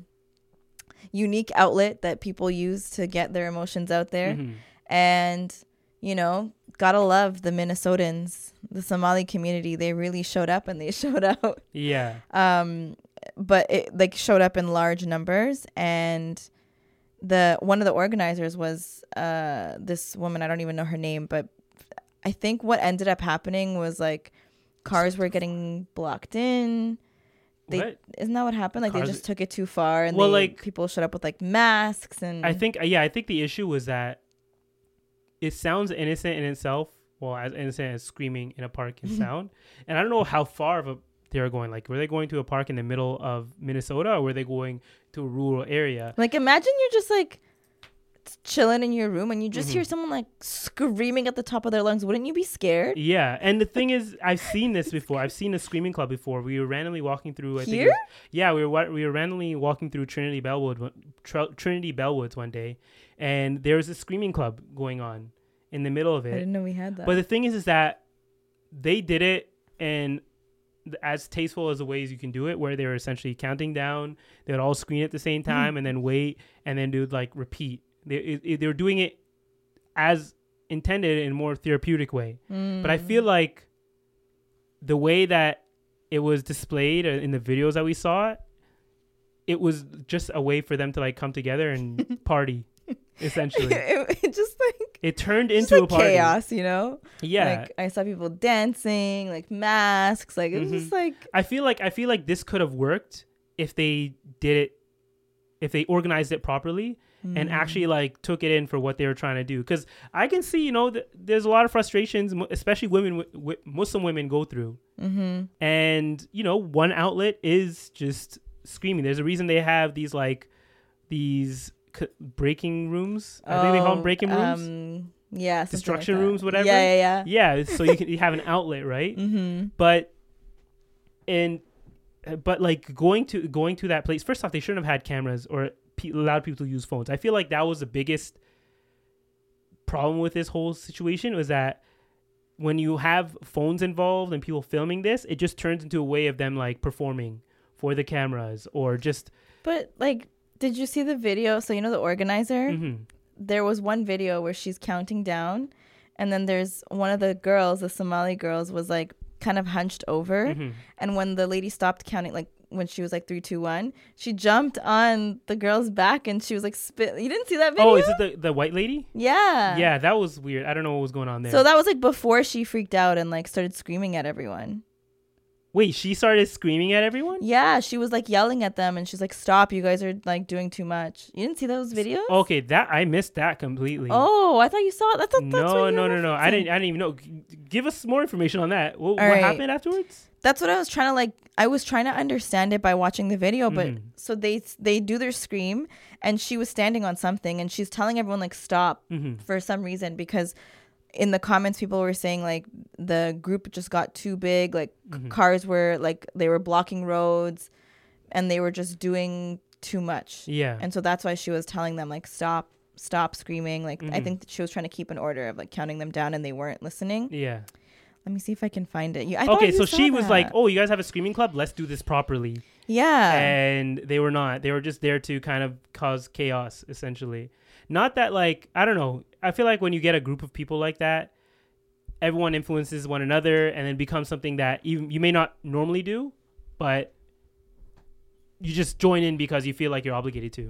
Speaker 4: unique outlet that people use to get their emotions out there.
Speaker 3: Mm-hmm.
Speaker 4: And you know, gotta love the Minnesotans, the Somali community. They really showed up, and they showed out.
Speaker 3: Yeah.
Speaker 4: Um, but it like showed up in large numbers, and the one of the organizers was uh this woman. I don't even know her name, but I think what ended up happening was like cars were getting blocked in. They,
Speaker 3: what?
Speaker 4: Isn't that what happened? Like cars, they just took it too far, and
Speaker 3: well,
Speaker 4: they,
Speaker 3: like
Speaker 4: people showed up with like masks. And
Speaker 3: I think yeah, I think the issue was that it sounds innocent in itself. Well, as innocent as screaming in a park can sound. And I don't know how far of a they were going. Like, were they going to a park in the middle of Minnesota, or were they going to a rural area?
Speaker 4: Like, imagine you're just like chilling in your room and you just
Speaker 3: mm-hmm.
Speaker 4: hear someone like screaming at the top of their lungs. Wouldn't you be scared?
Speaker 3: Yeah. And the thing is, I've seen this before. I've seen a screaming club before. We were randomly walking through. I
Speaker 4: Here?
Speaker 3: think it was, yeah, we were we were randomly walking through Trinity Bellwood, Tr- Trinity Bellwoods one day, and there was a screaming club going on in the middle of it.
Speaker 4: I didn't know we had that.
Speaker 3: But the thing is, is that they did it in as tasteful as the ways you can do it, where they were essentially counting down. They would all scream at the same time mm. and then wait, and then do like repeat. They it, it, they were doing it as intended in a more therapeutic way.
Speaker 4: Mm.
Speaker 3: But I feel like the way that it was displayed in the videos that we saw, it was just a way for them to like come together and party. Essentially,
Speaker 4: it, it just like
Speaker 3: it turned into
Speaker 4: like
Speaker 3: a party.
Speaker 4: Chaos, you know.
Speaker 3: Yeah,
Speaker 4: like I saw people dancing, like masks, like it was
Speaker 3: mm-hmm.
Speaker 4: just like.
Speaker 3: I feel like I feel like this could have worked if they did it if they organized it properly mm. and actually like took it in for what they were trying to do. Because I can see, you know, th- there's a lot of frustrations, especially women, w- w- Muslim women go through.
Speaker 4: Mm-hmm.
Speaker 3: And, you know, one outlet is just screaming. There's a reason they have these like these c- breaking rooms. I
Speaker 4: oh,
Speaker 3: think they call them breaking rooms.
Speaker 4: Um, yeah.
Speaker 3: Destruction
Speaker 4: like
Speaker 3: rooms, whatever.
Speaker 4: Yeah, yeah,
Speaker 3: yeah. Yeah. So you can you have an outlet, right?
Speaker 4: Mm-hmm.
Speaker 3: But, and, but like going to going to that place, first off, they shouldn't have had cameras or pe- allowed people to use phones. I feel like that was the biggest problem with this whole situation, was that when you have phones involved and people filming this, it just turns into a way of them like performing for the cameras or just.
Speaker 4: But like, did you see the video? So you know the organizer?
Speaker 3: Mm-hmm.
Speaker 4: There was one video where she's counting down, and then there's one of the girls, the Somali girls, was like kind of hunched over,
Speaker 3: mm-hmm.
Speaker 4: and when the lady stopped counting, like when she was like three, two, one, she jumped on the girl's back and she was like spit. You didn't see that video?
Speaker 3: Oh, is it the the white lady?
Speaker 4: Yeah.
Speaker 3: Yeah, that was weird. I don't know what was going on there.
Speaker 4: So that was like before she freaked out and like started screaming at everyone.
Speaker 3: Wait, she started screaming at everyone?
Speaker 4: Yeah, she was like yelling at them, and she's like, "Stop! You guys are like doing too much." You didn't see those videos?
Speaker 3: Okay, that I missed that completely.
Speaker 4: Oh, I thought you saw it. That's, that's
Speaker 3: no,
Speaker 4: what
Speaker 3: no, no, no. I didn't. I didn't even know. G- give us more information on that. What, what
Speaker 4: right.
Speaker 3: happened afterwards?
Speaker 4: That's what I was trying to like. I was trying to understand it by watching the video, but
Speaker 3: mm-hmm.
Speaker 4: so they they do their scream, and she was standing on something, and she's telling everyone like stop
Speaker 3: mm-hmm.
Speaker 4: for some reason, because in the comments people were saying like the group just got too big, like
Speaker 3: mm-hmm.
Speaker 4: cars were like they were blocking roads, and they were just doing too much.
Speaker 3: Yeah.
Speaker 4: And so that's why she was telling them like stop, stop screaming. Like
Speaker 3: mm-hmm.
Speaker 4: I think that she was trying to keep an order of like counting them down, and they weren't listening.
Speaker 3: Yeah.
Speaker 4: Let me see if I can find it. You, I
Speaker 3: okay,
Speaker 4: you
Speaker 3: so
Speaker 4: saw
Speaker 3: she was
Speaker 4: that.
Speaker 3: like, "Oh, you guys have a screaming club? Let's do this properly."
Speaker 4: Yeah.
Speaker 3: And they were not. They were just there to kind of cause chaos, essentially. Not that like, I don't know. I feel like when you get a group of people like that, everyone influences one another, and then becomes something that you you may not normally do, but you just join in because you feel like you're obligated to.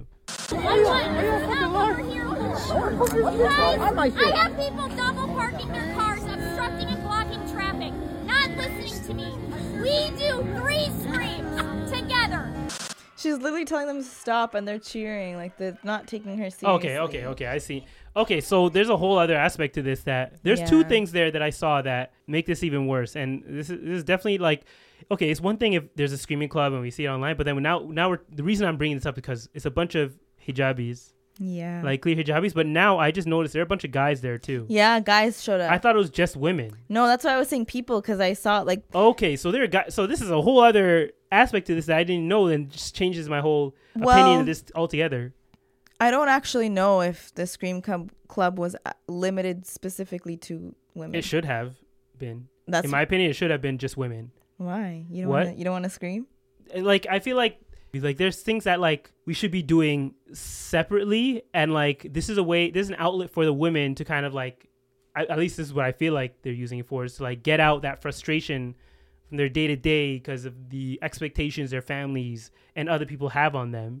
Speaker 7: I have people double parking their cars, obstructing and blocking traffic, not listening to me. We do three screams together.
Speaker 4: She's literally telling them to stop, and they're cheering, like they're not taking her seriously.
Speaker 3: Okay, okay, okay. I see. Okay, so there's a whole other aspect to this that there's
Speaker 4: Yeah.
Speaker 3: two things there that I saw that make this even worse. And this is, this is definitely like, okay, it's one thing if there's a screaming club and we see it online, but then now now we're the reason I'm bringing this up because it's a bunch of hijabis,
Speaker 4: Yeah.
Speaker 3: like clear hijabis. But now I just noticed there are a bunch of guys there too.
Speaker 4: Yeah, guys showed up.
Speaker 3: I thought it was just women.
Speaker 4: No, that's why I was saying people, because I saw like.
Speaker 3: Okay, so there are guys. So this is a whole other aspect to this that I didn't know, and just changes my whole
Speaker 4: Well,
Speaker 3: opinion of this altogether.
Speaker 4: I don't actually know if the Scream Club Club was uh, limited specifically to women.
Speaker 3: It should have been.
Speaker 4: That's
Speaker 3: In my opinion, it should have been just women.
Speaker 4: why you don't
Speaker 3: What?
Speaker 4: wanna, you don't want to scream.
Speaker 3: Like I feel like like there's things that like we should be doing separately, and like this is a way, this is an outlet for the women to kind of like, I, at least this is what I feel like they're using it for, is to like get out that frustration from their day to day because of the expectations their families and other people have on them.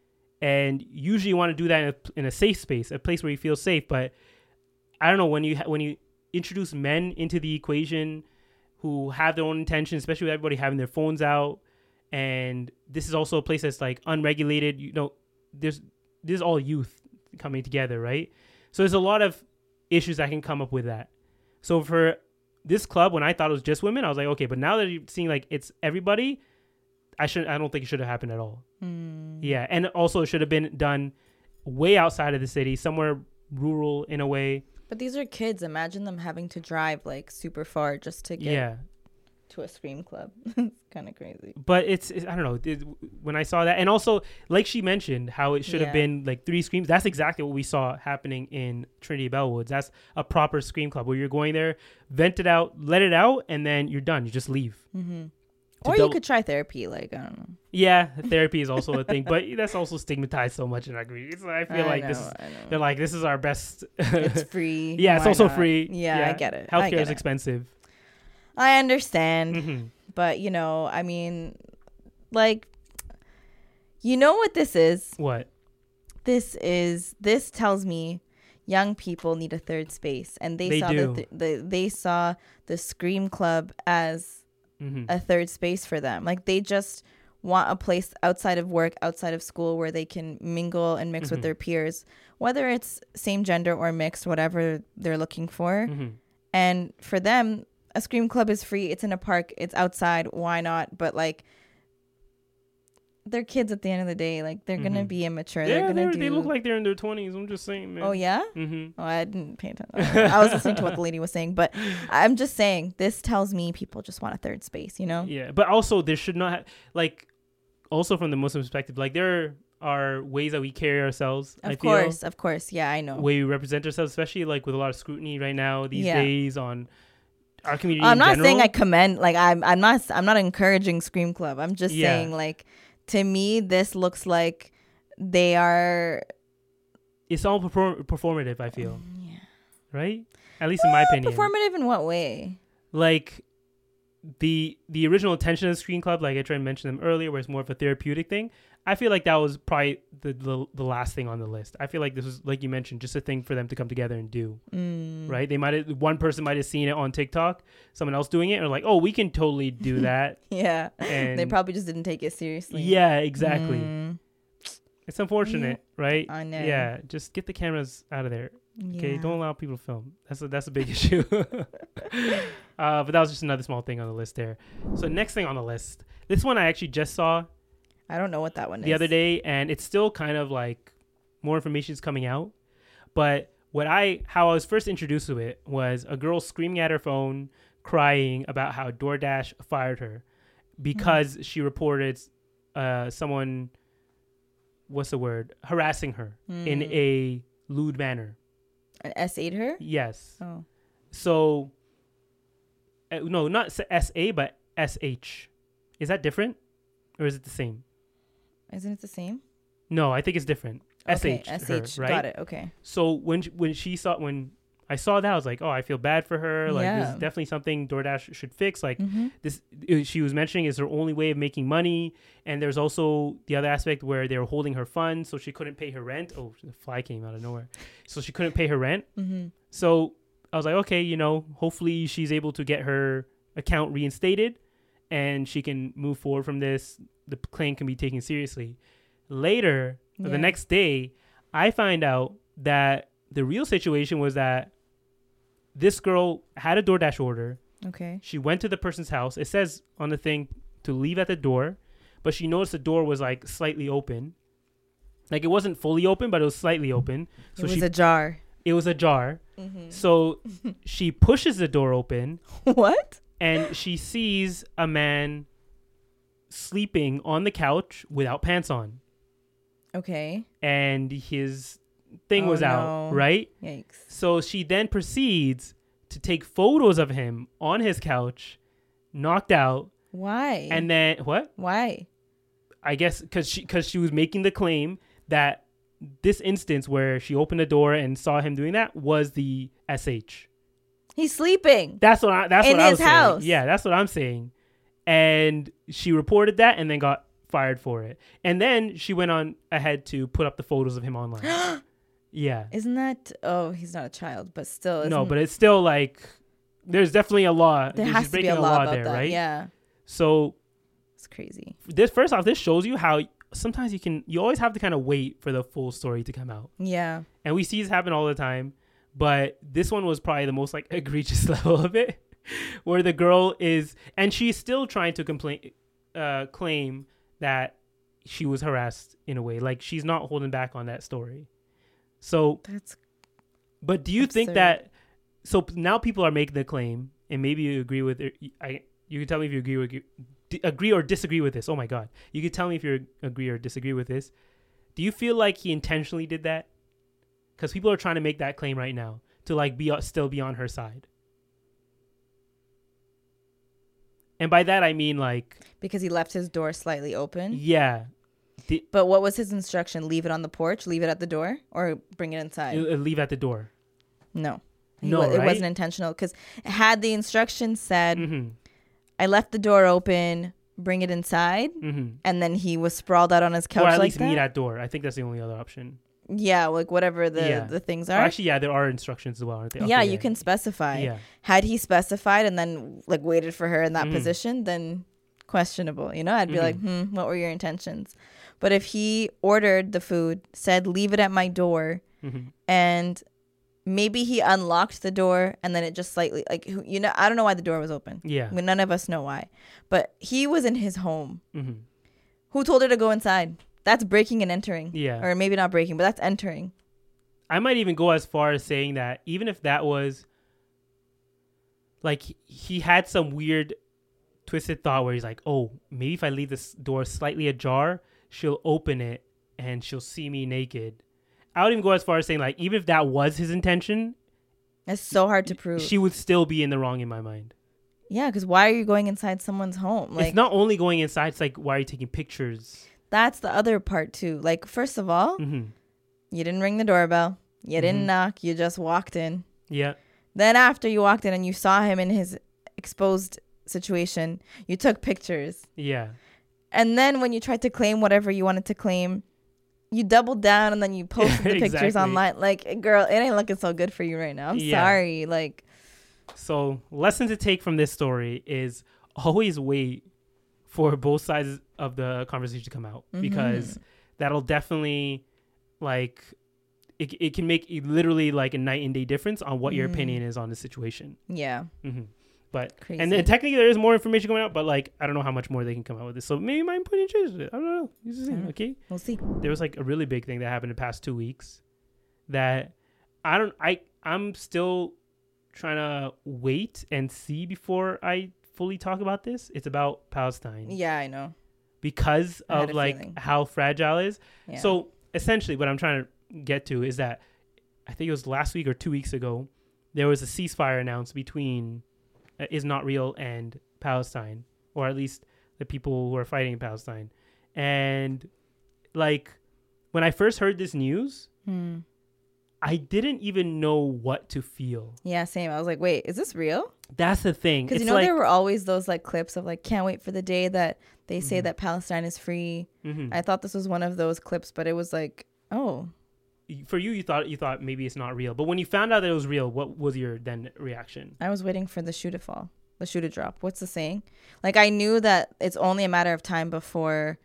Speaker 3: And usually you want to do that in a, in a safe space, a place where you feel safe. But I don't know, when you ha- when you introduce men into the equation who have their own intentions, especially with everybody having their phones out, and this is also a place that's like unregulated, you know, there's this is all youth coming together, right? So there's a lot of issues that can come up with that. So for this club, when I thought it was just women, I was like, okay, but now that you're seeing like it's everybody, I shouldn't. I don't think it should have happened at all.
Speaker 4: Mm.
Speaker 3: Yeah, and also it should have been done way outside of the city, somewhere rural in a way.
Speaker 4: But these are kids. Imagine them having to drive like super far just to get
Speaker 3: Yeah,
Speaker 4: to a Scream Club. It's kind of crazy.
Speaker 3: but it's, it's I don't know. It, when I saw that, and also like she mentioned, how it should
Speaker 4: Yeah.
Speaker 3: have been like three screams. That's exactly what we saw happening in Trinity Bellwoods. That's a proper Scream Club where you're going there, vent it out, let it out, and then you're done. You just leave.
Speaker 4: Mm-hmm.
Speaker 3: To
Speaker 4: Or you
Speaker 3: double-
Speaker 4: could try therapy. Like I don't know.
Speaker 3: Yeah, therapy is also a thing, but that's also stigmatized so much in our community. So I feel
Speaker 4: I
Speaker 3: like
Speaker 4: know,
Speaker 3: this is,
Speaker 4: I know.
Speaker 3: they're like, this is our best.
Speaker 4: It's free.
Speaker 3: Yeah, it's
Speaker 4: Why
Speaker 3: also
Speaker 4: not?
Speaker 3: free.
Speaker 4: Yeah, I get it. I
Speaker 3: Healthcare
Speaker 4: get
Speaker 3: is
Speaker 4: it.
Speaker 3: expensive.
Speaker 4: I understand.
Speaker 3: hmm
Speaker 4: But, you know, I mean, like, you know what this is?
Speaker 3: What?
Speaker 4: This is, this tells me young people need a third space. And they,
Speaker 3: They
Speaker 4: saw
Speaker 3: do.
Speaker 4: The, th- the, they saw the Scream Club as
Speaker 3: hmm
Speaker 4: a third space for them. Like, they just want a place outside of work, outside of school, where they can mingle and mix mm-hmm. with their peers, whether it's same gender or mixed, whatever they're looking for. Mm-hmm. And for them, a Scream Club is free. It's in a park. It's outside. Why not? But like, they're kids at the end of the day. Like, they're mm-hmm. gonna be immature.
Speaker 3: Yeah,
Speaker 4: they're gonna
Speaker 3: do... they look like they're in their twenties. I'm just saying, man.
Speaker 4: Oh yeah.
Speaker 3: Mm-hmm.
Speaker 4: Oh, I didn't pay attention. I was listening to what the lady was saying, but I'm just saying this tells me people just want a third space. You know?
Speaker 3: Yeah, but also there should not have, like, also from the Muslim perspective, like there are ways that we carry ourselves.
Speaker 4: Of
Speaker 3: I
Speaker 4: course,
Speaker 3: feel,
Speaker 4: of course. Yeah, I know.
Speaker 3: Way we represent ourselves, especially like with a lot of scrutiny right now these
Speaker 4: yeah.
Speaker 3: days on our community.
Speaker 4: I'm
Speaker 3: in
Speaker 4: not
Speaker 3: general.
Speaker 4: saying I commend. Like I'm. I'm not. I'm not encouraging Scream Club. I'm just
Speaker 3: Yeah.
Speaker 4: saying, like, to me, this looks like they are.
Speaker 3: It's all perform- performative. I feel.
Speaker 4: Yeah.
Speaker 3: Right. At least in my opinion.
Speaker 4: Performative in what way?
Speaker 3: Like the the original intention of Screen Club, like I tried to mention them earlier, where it's more of a therapeutic thing. I feel like that was probably the, the the last thing on the list. I feel like this was, like you mentioned, just a thing for them to come together and do.
Speaker 4: Mm.
Speaker 3: Right? They might have, one person might have seen it on TikTok, someone else doing it, and like, oh, we can totally do that.
Speaker 4: Yeah.
Speaker 3: And
Speaker 4: they probably just didn't take it seriously.
Speaker 3: Yeah, exactly.
Speaker 4: Mm.
Speaker 3: It's unfortunate,
Speaker 4: Yeah.
Speaker 3: right?
Speaker 4: I know.
Speaker 3: Yeah, just get the cameras out of there. Okay,
Speaker 4: Yeah.
Speaker 3: don't allow people to film. That's a, that's a big issue. uh, but that was just another small thing on the list there. So next thing on the list, this one I actually just saw
Speaker 4: I don't know what that one
Speaker 3: the
Speaker 4: is.
Speaker 3: other day, and it's still kind of like more information is coming out. But what I how I was first introduced to it was a girl screaming at her phone, crying about how DoorDash fired her because mm. she reported uh, someone, what's the word, harassing her mm. in a lewd manner.
Speaker 4: An S eight her?
Speaker 3: Yes.
Speaker 4: Oh.
Speaker 3: So, uh, no, not S A, but S H. Is that different? Or is it the same?
Speaker 4: Isn't it the same?
Speaker 3: No, I think it's different.
Speaker 4: Okay,
Speaker 3: S H,
Speaker 4: S H,
Speaker 3: her, right?
Speaker 4: got it. Okay.
Speaker 3: So when she, when she saw when I saw that, I was like, oh, I feel bad for her. Like
Speaker 4: Yeah.
Speaker 3: this is definitely something DoorDash should fix. Like
Speaker 4: Mm-hmm.
Speaker 3: this, uh, she was mentioning is her only way of making money. And there's also the other aspect where they were holding her funds, so she couldn't pay her rent. Oh, the fly came out of nowhere. So she couldn't pay her rent.
Speaker 4: Mm-hmm.
Speaker 3: So I was like, okay, you know, hopefully she's able to get her account reinstated, and she can move forward from this. The claim can be taken seriously. Later,
Speaker 4: Yeah.
Speaker 3: the next day, I find out that the real situation was that this girl had a DoorDash order.
Speaker 4: Okay.
Speaker 3: She went to the person's house. It says on the thing to leave at the door, but she noticed the door was like slightly open. Like it wasn't fully open, but it was slightly open. So
Speaker 4: it was
Speaker 3: she,
Speaker 4: ajar.
Speaker 3: It was ajar.
Speaker 4: Mm-hmm.
Speaker 3: So she pushes the door open.
Speaker 4: What?
Speaker 3: And she sees a man sleeping on the couch without pants on.
Speaker 4: Okay.
Speaker 3: And his thing
Speaker 4: Oh,
Speaker 3: was out,
Speaker 4: no.
Speaker 3: right?
Speaker 4: Yikes.
Speaker 3: So she then proceeds to take photos of him on his couch, knocked out.
Speaker 4: Why?
Speaker 3: And then, what?
Speaker 4: Why?
Speaker 3: I guess because she, cause she was making the claim that this instance where she opened the door and saw him doing that was the S H.
Speaker 4: He's sleeping.
Speaker 3: That's what I, that's
Speaker 4: In
Speaker 3: what I
Speaker 4: his
Speaker 3: was
Speaker 4: house.
Speaker 3: saying. Yeah, that's what I'm saying. And she reported that and then got fired for it. And then she went on ahead to put up the photos of him online. Yeah.
Speaker 4: Isn't that? Oh, he's not a child, but still.
Speaker 3: No,
Speaker 4: isn't-
Speaker 3: but it's still like there's definitely a law.
Speaker 4: there
Speaker 3: She's
Speaker 4: has to be
Speaker 3: breaking
Speaker 4: a law about
Speaker 3: there,
Speaker 4: that.
Speaker 3: right?
Speaker 4: Yeah,
Speaker 3: So
Speaker 4: it's crazy.
Speaker 3: this first off, this shows you how sometimes you can you always have to kind of wait for the full story to come out.
Speaker 4: Yeah.
Speaker 3: And we see this happen all the time, but this one was probably the most like egregious level of it, where the girl is, and she's still trying to complain, uh, claim that she was harassed in a way. Like she's not holding back on that story. So,
Speaker 4: That's
Speaker 3: but do you think
Speaker 4: absurd.
Speaker 3: that? So p- now people are making the claim, and maybe you agree with it. I you can tell me if you agree with d- agree or disagree with this. Oh my God, you can tell me if you agree or disagree with this. Do you feel like he intentionally did that? Because people are trying to make that claim right now to like be still be on her side. And by that I mean like,
Speaker 4: because he left his door slightly open.
Speaker 3: yeah, the,
Speaker 4: But what was his instruction? Leave it on the porch, leave it at the door, or bring it inside?
Speaker 3: uh, leave at the door.
Speaker 4: No. He
Speaker 3: No,
Speaker 4: wa- It
Speaker 3: right?
Speaker 4: wasn't intentional. Because had the instruction said,
Speaker 3: Mm-hmm.
Speaker 4: I left the door open, bring it inside,
Speaker 3: Mm-hmm.
Speaker 4: and then he was sprawled out on his couch
Speaker 3: Or at
Speaker 4: like
Speaker 3: least
Speaker 4: that?
Speaker 3: meet at door. I think that's the only other option.
Speaker 4: Yeah, like whatever the,
Speaker 3: Yeah.
Speaker 4: the things
Speaker 3: Or
Speaker 4: are.
Speaker 3: actually, yeah, there are instructions as well, aren't they?
Speaker 4: yeah,
Speaker 3: Okay,
Speaker 4: you can specify.
Speaker 3: Yeah.
Speaker 4: Had he specified and then like waited for her in that
Speaker 3: Mhm.
Speaker 4: position, then questionable. You know, I'd be
Speaker 3: Mhm.
Speaker 4: like, hmm, what were your intentions? But if he ordered the food, said, leave it at my door,
Speaker 3: Mhm.
Speaker 4: and maybe he unlocked the door and then it just slightly, like, who- you know, I don't know why the door was open.
Speaker 3: Yeah.
Speaker 4: I mean, none of us know why. But he was in his home.
Speaker 3: Mhm.
Speaker 4: Who told her to go inside? That's breaking and entering.
Speaker 3: Yeah.
Speaker 4: Or maybe not breaking, but that's entering.
Speaker 3: I might even go as far as saying that even if that was like he- he had some weird twisted thought where he's like, oh, maybe if I leave this door slightly ajar, she'll open it and she'll see me naked. I would even go as far as saying like even if that was his intention,
Speaker 4: It's so hard to prove.
Speaker 3: she would still be in the wrong in my mind.
Speaker 4: Yeah, because why are you going inside someone's home? Like,
Speaker 3: It's not only going inside, it's like why are you taking pictures?
Speaker 4: that's the other part too. Like, first of all,
Speaker 3: Mm-hmm.
Speaker 4: you didn't ring the doorbell. You didn't
Speaker 3: Mhm.
Speaker 4: knock. You just walked in.
Speaker 3: Yeah.
Speaker 4: Then after you walked in and you saw him in his exposed situation, you took pictures.
Speaker 3: Yeah.
Speaker 4: And then when you tried to claim whatever you wanted to claim, you doubled down and then you posted the pictures
Speaker 3: Exactly.
Speaker 4: online. Like, girl, it ain't looking so good for you right now. I'm
Speaker 3: Yeah.
Speaker 4: sorry. Like,
Speaker 3: So, lesson to take from this story is always wait for both sides of the conversation to come out
Speaker 4: Mm-hmm.
Speaker 3: because that'll definitely like it, it can make it literally like a night and day difference on what your
Speaker 4: Mm.
Speaker 3: opinion is on the situation.
Speaker 4: yeah.
Speaker 3: hmm But
Speaker 4: Crazy.
Speaker 3: and then technically there is more information coming out, but like I don't know how much more they can come out with this. So maybe my opinion changes it. I don't know. You just think,
Speaker 4: Yeah.
Speaker 3: okay.
Speaker 4: We'll see.
Speaker 3: There was like a really big thing that happened in the past two weeks that I don't I I'm still trying to wait and see before I fully talk about this. It's about Palestine
Speaker 4: Yeah, I know.
Speaker 3: because
Speaker 4: I had
Speaker 3: of
Speaker 4: a
Speaker 3: like
Speaker 4: feeling.
Speaker 3: how fragile it is.
Speaker 4: Yeah.
Speaker 3: So essentially what I'm trying to get to is that I think it was last week or two weeks ago, there was a ceasefire announced between uh, Is Not Real and Palestine, or at least the people who are fighting in Palestine. And like when I first heard this news,
Speaker 4: Hmm.
Speaker 3: I didn't even know what to feel.
Speaker 4: Yeah, same. I was like, wait, is this real?
Speaker 3: That's the thing.
Speaker 4: Because
Speaker 3: It's
Speaker 4: you know
Speaker 3: like,
Speaker 4: there were always those like clips of like, can't wait for the day that they say
Speaker 3: Mhm.
Speaker 4: that Palestine is free.
Speaker 3: mhm.
Speaker 4: I thought this was one of those clips, but it was like, oh,
Speaker 3: For you, you thought you thought maybe it's not real, but when you found out that it was real, what was your then reaction?
Speaker 4: I was waiting for the shoe to fall, the shoe to drop. What's the saying? Like, I knew that it's only a matter of time before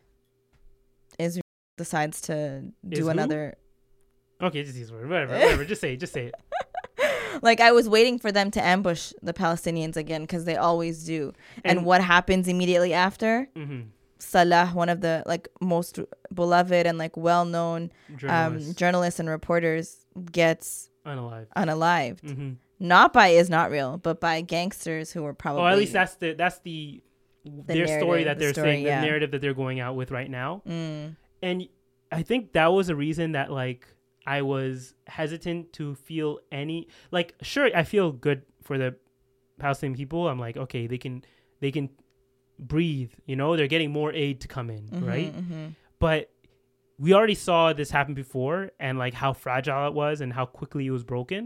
Speaker 4: Israel decides to
Speaker 3: Is
Speaker 4: do
Speaker 3: who?
Speaker 4: another.
Speaker 3: Okay, just use word, whatever, whatever. Just say it. Just say it.
Speaker 4: Like, I was waiting for them to ambush the Palestinians again because they always do. And,
Speaker 3: And-
Speaker 4: what happens immediately after?
Speaker 3: Mm-hmm.
Speaker 4: Salah, one of the like most beloved and like well-known um,
Speaker 3: Journalist,
Speaker 4: journalists and reporters, gets
Speaker 3: unalive.
Speaker 4: unalived.
Speaker 3: Mm-hmm.
Speaker 4: Not by Is Not Real, but by gangsters who were probably.
Speaker 3: Oh, at least that's the that's the, their story
Speaker 4: narrative,
Speaker 3: that
Speaker 4: the
Speaker 3: they're
Speaker 4: story,
Speaker 3: saying,
Speaker 4: yeah.
Speaker 3: the narrative that they're going out with right now.
Speaker 4: Mm,
Speaker 3: And I think that was a reason that like I was hesitant to feel any like sure I feel good for the Palestinian people. I'm like, okay, they can they can breathe, you know, they're getting more aid to come in,
Speaker 4: mhm,
Speaker 3: right?
Speaker 4: mhm.
Speaker 3: But we already saw this happen before and like how fragile it was and how quickly it was broken.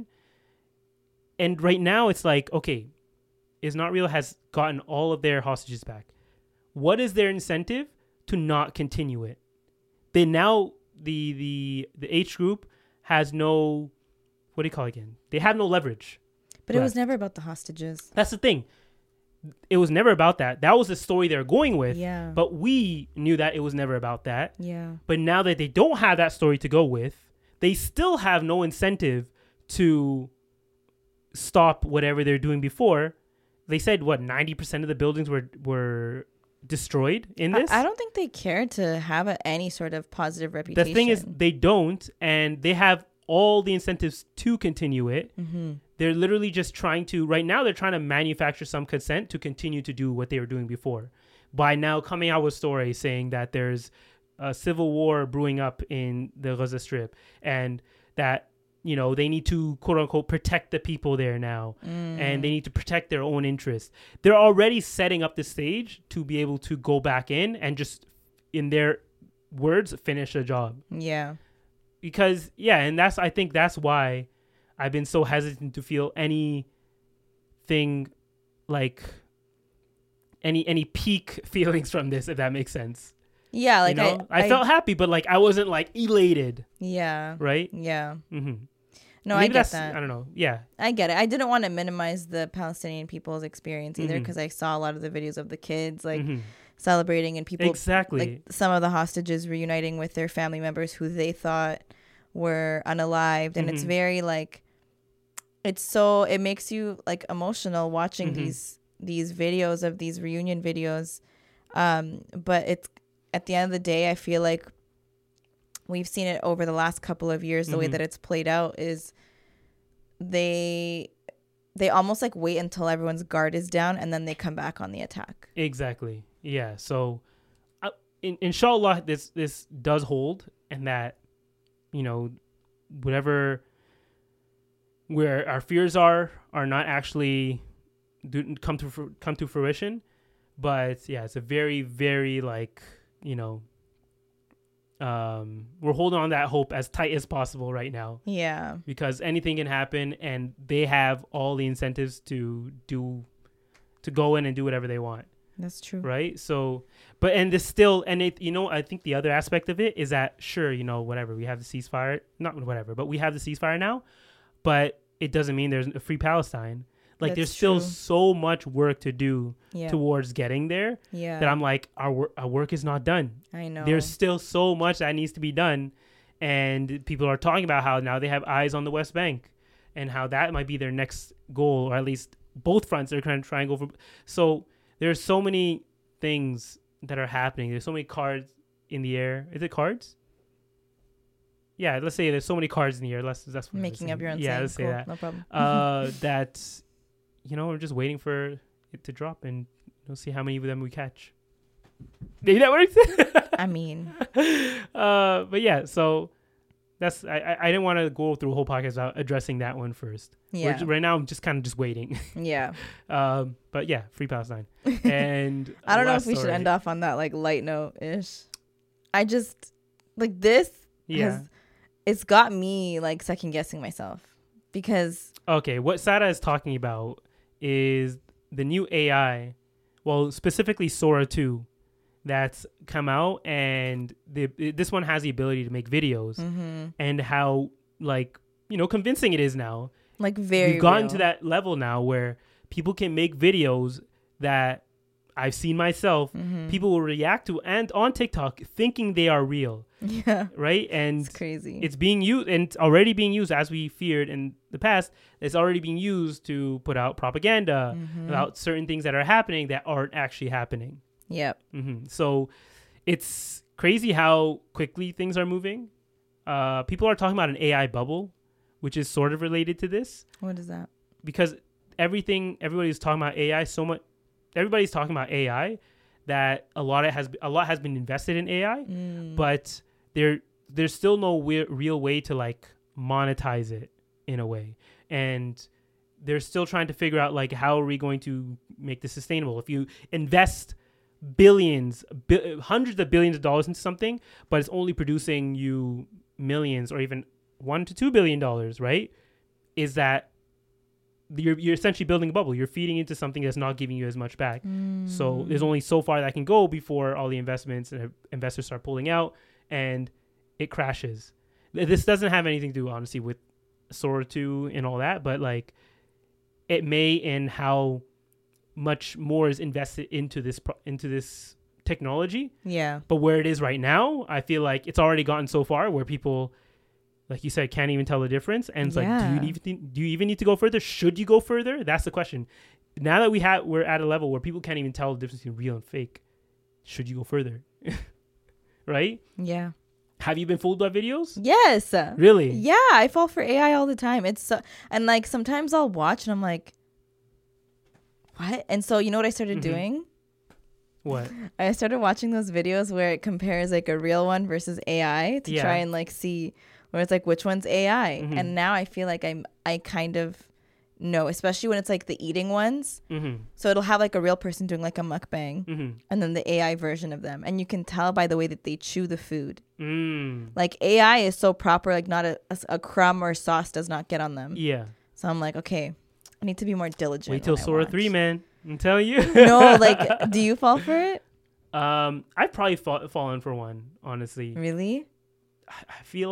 Speaker 3: And right now it's like, okay, Is Not Real has gotten all of their hostages back. What is their incentive to not continue it? They now the the the H group has no what do you call it again? They have no leverage.
Speaker 4: But it was
Speaker 3: left.
Speaker 4: never about the hostages.
Speaker 3: That's the thing. It was never about that. That was the story they're going with.
Speaker 4: Yeah.
Speaker 3: But we knew that it was never about that.
Speaker 4: Yeah.
Speaker 3: But now that they don't have that story to go with, they still have no incentive to stop whatever they're doing before. They said what ninety percent of the buildings were were destroyed in
Speaker 4: I,
Speaker 3: this.
Speaker 4: I don't think they care to have a, any sort of positive reputation.
Speaker 3: The thing is they don't, and they have all the incentives to continue it.
Speaker 4: Mm-hmm.
Speaker 3: They're literally just trying to right now they're trying to manufacture some consent to continue to do what they were doing before by now coming out with stories saying that there's a civil war brewing up in the Gaza Strip and that you know they need to quote unquote protect the people there now
Speaker 4: Mm.
Speaker 3: and they need to protect their own interests. They're already setting up the stage to be able to go back in and just in their words finish a job.
Speaker 4: Yeah.
Speaker 3: Because yeah, and that's I think that's why I've been so hesitant to feel anything like any any peak feelings from this, if that makes sense.
Speaker 4: Yeah. Like
Speaker 3: you know?
Speaker 4: I,
Speaker 3: I, felt happy, but like I wasn't like elated,
Speaker 4: Yeah.
Speaker 3: right?
Speaker 4: Yeah.
Speaker 3: Mm-hmm.
Speaker 4: No,
Speaker 3: Maybe
Speaker 4: I get
Speaker 3: that's,
Speaker 4: that.
Speaker 3: I don't know. Yeah.
Speaker 4: I get it. I didn't want to minimize the Palestinian people's experience either
Speaker 3: Mhm.
Speaker 4: because I saw a lot of the videos of the kids like
Speaker 3: Mhm.
Speaker 4: celebrating and people
Speaker 3: Exactly.
Speaker 4: like some of the hostages reuniting with their family members who they thought were unalived, and it's
Speaker 3: Mhm.
Speaker 4: very like it's so it makes you like emotional watching
Speaker 3: Mhm.
Speaker 4: these these videos of these reunion videos. Um, but it's at the end of the day, I feel like we've seen it over the last couple of years. The way
Speaker 3: Mhm.
Speaker 4: that it's played out is they they almost like wait until everyone's guard is down and then they come back on the attack.
Speaker 3: Exactly. Yeah. So, uh, in, inshallah, this this does hold, and that, you know, whatever where our fears are are not actually do, come to fru- come to fruition. But yeah, it's a very very like, you know, um, we're holding on that hope as tight as possible right now.
Speaker 4: Yeah.
Speaker 3: Because anything can happen, and they have all the incentives to do to go in and do whatever they want.
Speaker 4: That's true.
Speaker 3: Right. So, but and this still, and it, you know, I think the other aspect of it is that sure, you know, whatever, we have the ceasefire, not whatever, but we have the ceasefire now, but it doesn't mean there's a free Palestine. Like
Speaker 4: That's
Speaker 3: there's still
Speaker 4: true.
Speaker 3: so much work to do
Speaker 4: Yeah.
Speaker 3: towards getting there
Speaker 4: Yeah.
Speaker 3: that I'm like, our work, our work is not done.
Speaker 4: I know.
Speaker 3: There's still so much that needs to be done. And people are talking about how now they have eyes on the West Bank and how that might be their next goal, or at least both fronts are trying to try and go for. So there's so many things that are happening. There's so many cards in the air. Is it cards? Yeah, let's say there's so many cards in the air. Let's that's what I'm
Speaker 4: making up
Speaker 3: saying.
Speaker 4: your own
Speaker 3: Yeah,
Speaker 4: saying.
Speaker 3: let's say
Speaker 4: Cool.
Speaker 3: that.
Speaker 4: No problem.
Speaker 3: Uh, that you know, we're just waiting for it to drop and you know, see how many of them we catch. Maybe that works.
Speaker 4: I mean,
Speaker 3: uh, but yeah, so that's I I, I didn't want to go through a whole podcast without addressing that one first. We're
Speaker 4: yeah.
Speaker 3: ju- right now, I'm just kind of just waiting.
Speaker 4: Yeah.
Speaker 3: um, but yeah, free Palestine. And
Speaker 4: I don't know
Speaker 3: last
Speaker 4: if we should
Speaker 3: story-
Speaker 4: end off on that like light note ish. I just like this
Speaker 3: Yeah.
Speaker 4: has it's got me like second guessing myself because
Speaker 3: Okay, what Sada is talking about is the new A I, well, specifically Sora two, that's come out, and the this one has the ability to make videos,
Speaker 4: mm-hmm.
Speaker 3: and how like you know convincing it is now.
Speaker 4: like very
Speaker 3: We've gotten
Speaker 4: real.
Speaker 3: to that level now where people can make videos that I've seen myself.
Speaker 4: Mhm.
Speaker 3: People will react to and on TikTok thinking they are real,
Speaker 4: Yeah.
Speaker 3: right? And
Speaker 4: It's crazy.
Speaker 3: it's being used, and it's already being used, as we feared in the past. It's already being used to put out propaganda
Speaker 4: Mhm.
Speaker 3: about certain things that are happening that aren't actually happening.
Speaker 4: Yep.
Speaker 3: hmm So it's crazy how quickly things are moving. Uh, people are talking about an A I bubble, which is sort of related to this,
Speaker 4: What is that?
Speaker 3: because everything, everybody's talking about A I so much. Everybody's talking about A I that a lot of has a lot has been invested in A I,
Speaker 4: Mm.
Speaker 3: but there there's still no we- real way to like monetize it in a way, and they're still trying to figure out like how are we going to make this sustainable. If you invest billions, bi- hundreds of billions of dollars into something, but it's only producing you millions or even one to two billion dollars, right? Is that you're you're essentially building a bubble. You're feeding into something that's not giving you as much back. So there's only so far that can go before all the investments and investors start pulling out and it crashes. Th- This doesn't have anything to do, honestly, with Sora two and all that, but like it may in how much more is invested into this pro- into this technology.
Speaker 4: Yeah.
Speaker 3: But where it is right now, I feel like it's already gotten so far where people, like you said, can't even tell the difference. And it's like, do
Speaker 4: Yeah.
Speaker 3: you even think, do you even need to go further? Should you go further? That's the question. Now that we have, we're at a level where people can't even tell the difference between real and fake. Should you go further? Right?
Speaker 4: Yeah.
Speaker 3: Have you been fooled by videos?
Speaker 4: Yes.
Speaker 3: Really?
Speaker 4: Yeah, I fall for A I all the time. It's so, and like sometimes I'll watch and I'm like, what? And so you know what I started
Speaker 3: Mhm.
Speaker 4: doing?
Speaker 3: What?
Speaker 4: I started watching those videos where it compares like a real one versus A I to
Speaker 3: Yeah.
Speaker 4: try and like see where it's like which one's A I.
Speaker 3: Mhm.
Speaker 4: And now I feel like I'm I kind of know, especially when it's like the eating ones.
Speaker 3: Mm-hmm.
Speaker 4: So it'll have like a real person doing like a mukbang
Speaker 3: Mm-hmm.
Speaker 4: and then the A I version of them. And you can tell by the way that they chew the food.
Speaker 3: Mm.
Speaker 4: Like A I is so proper, like not a, a, a crumb or sauce does not get on them.
Speaker 3: Yeah.
Speaker 4: So I'm like, okay, I need to be more diligent.
Speaker 3: Wait till
Speaker 4: when I
Speaker 3: Sora
Speaker 4: watch.
Speaker 3: three, man. I'm telling you.
Speaker 4: No, like, do you fall for it?
Speaker 3: Um, I've probably fa- fallen for one, honestly.
Speaker 4: Really?
Speaker 3: I I feel like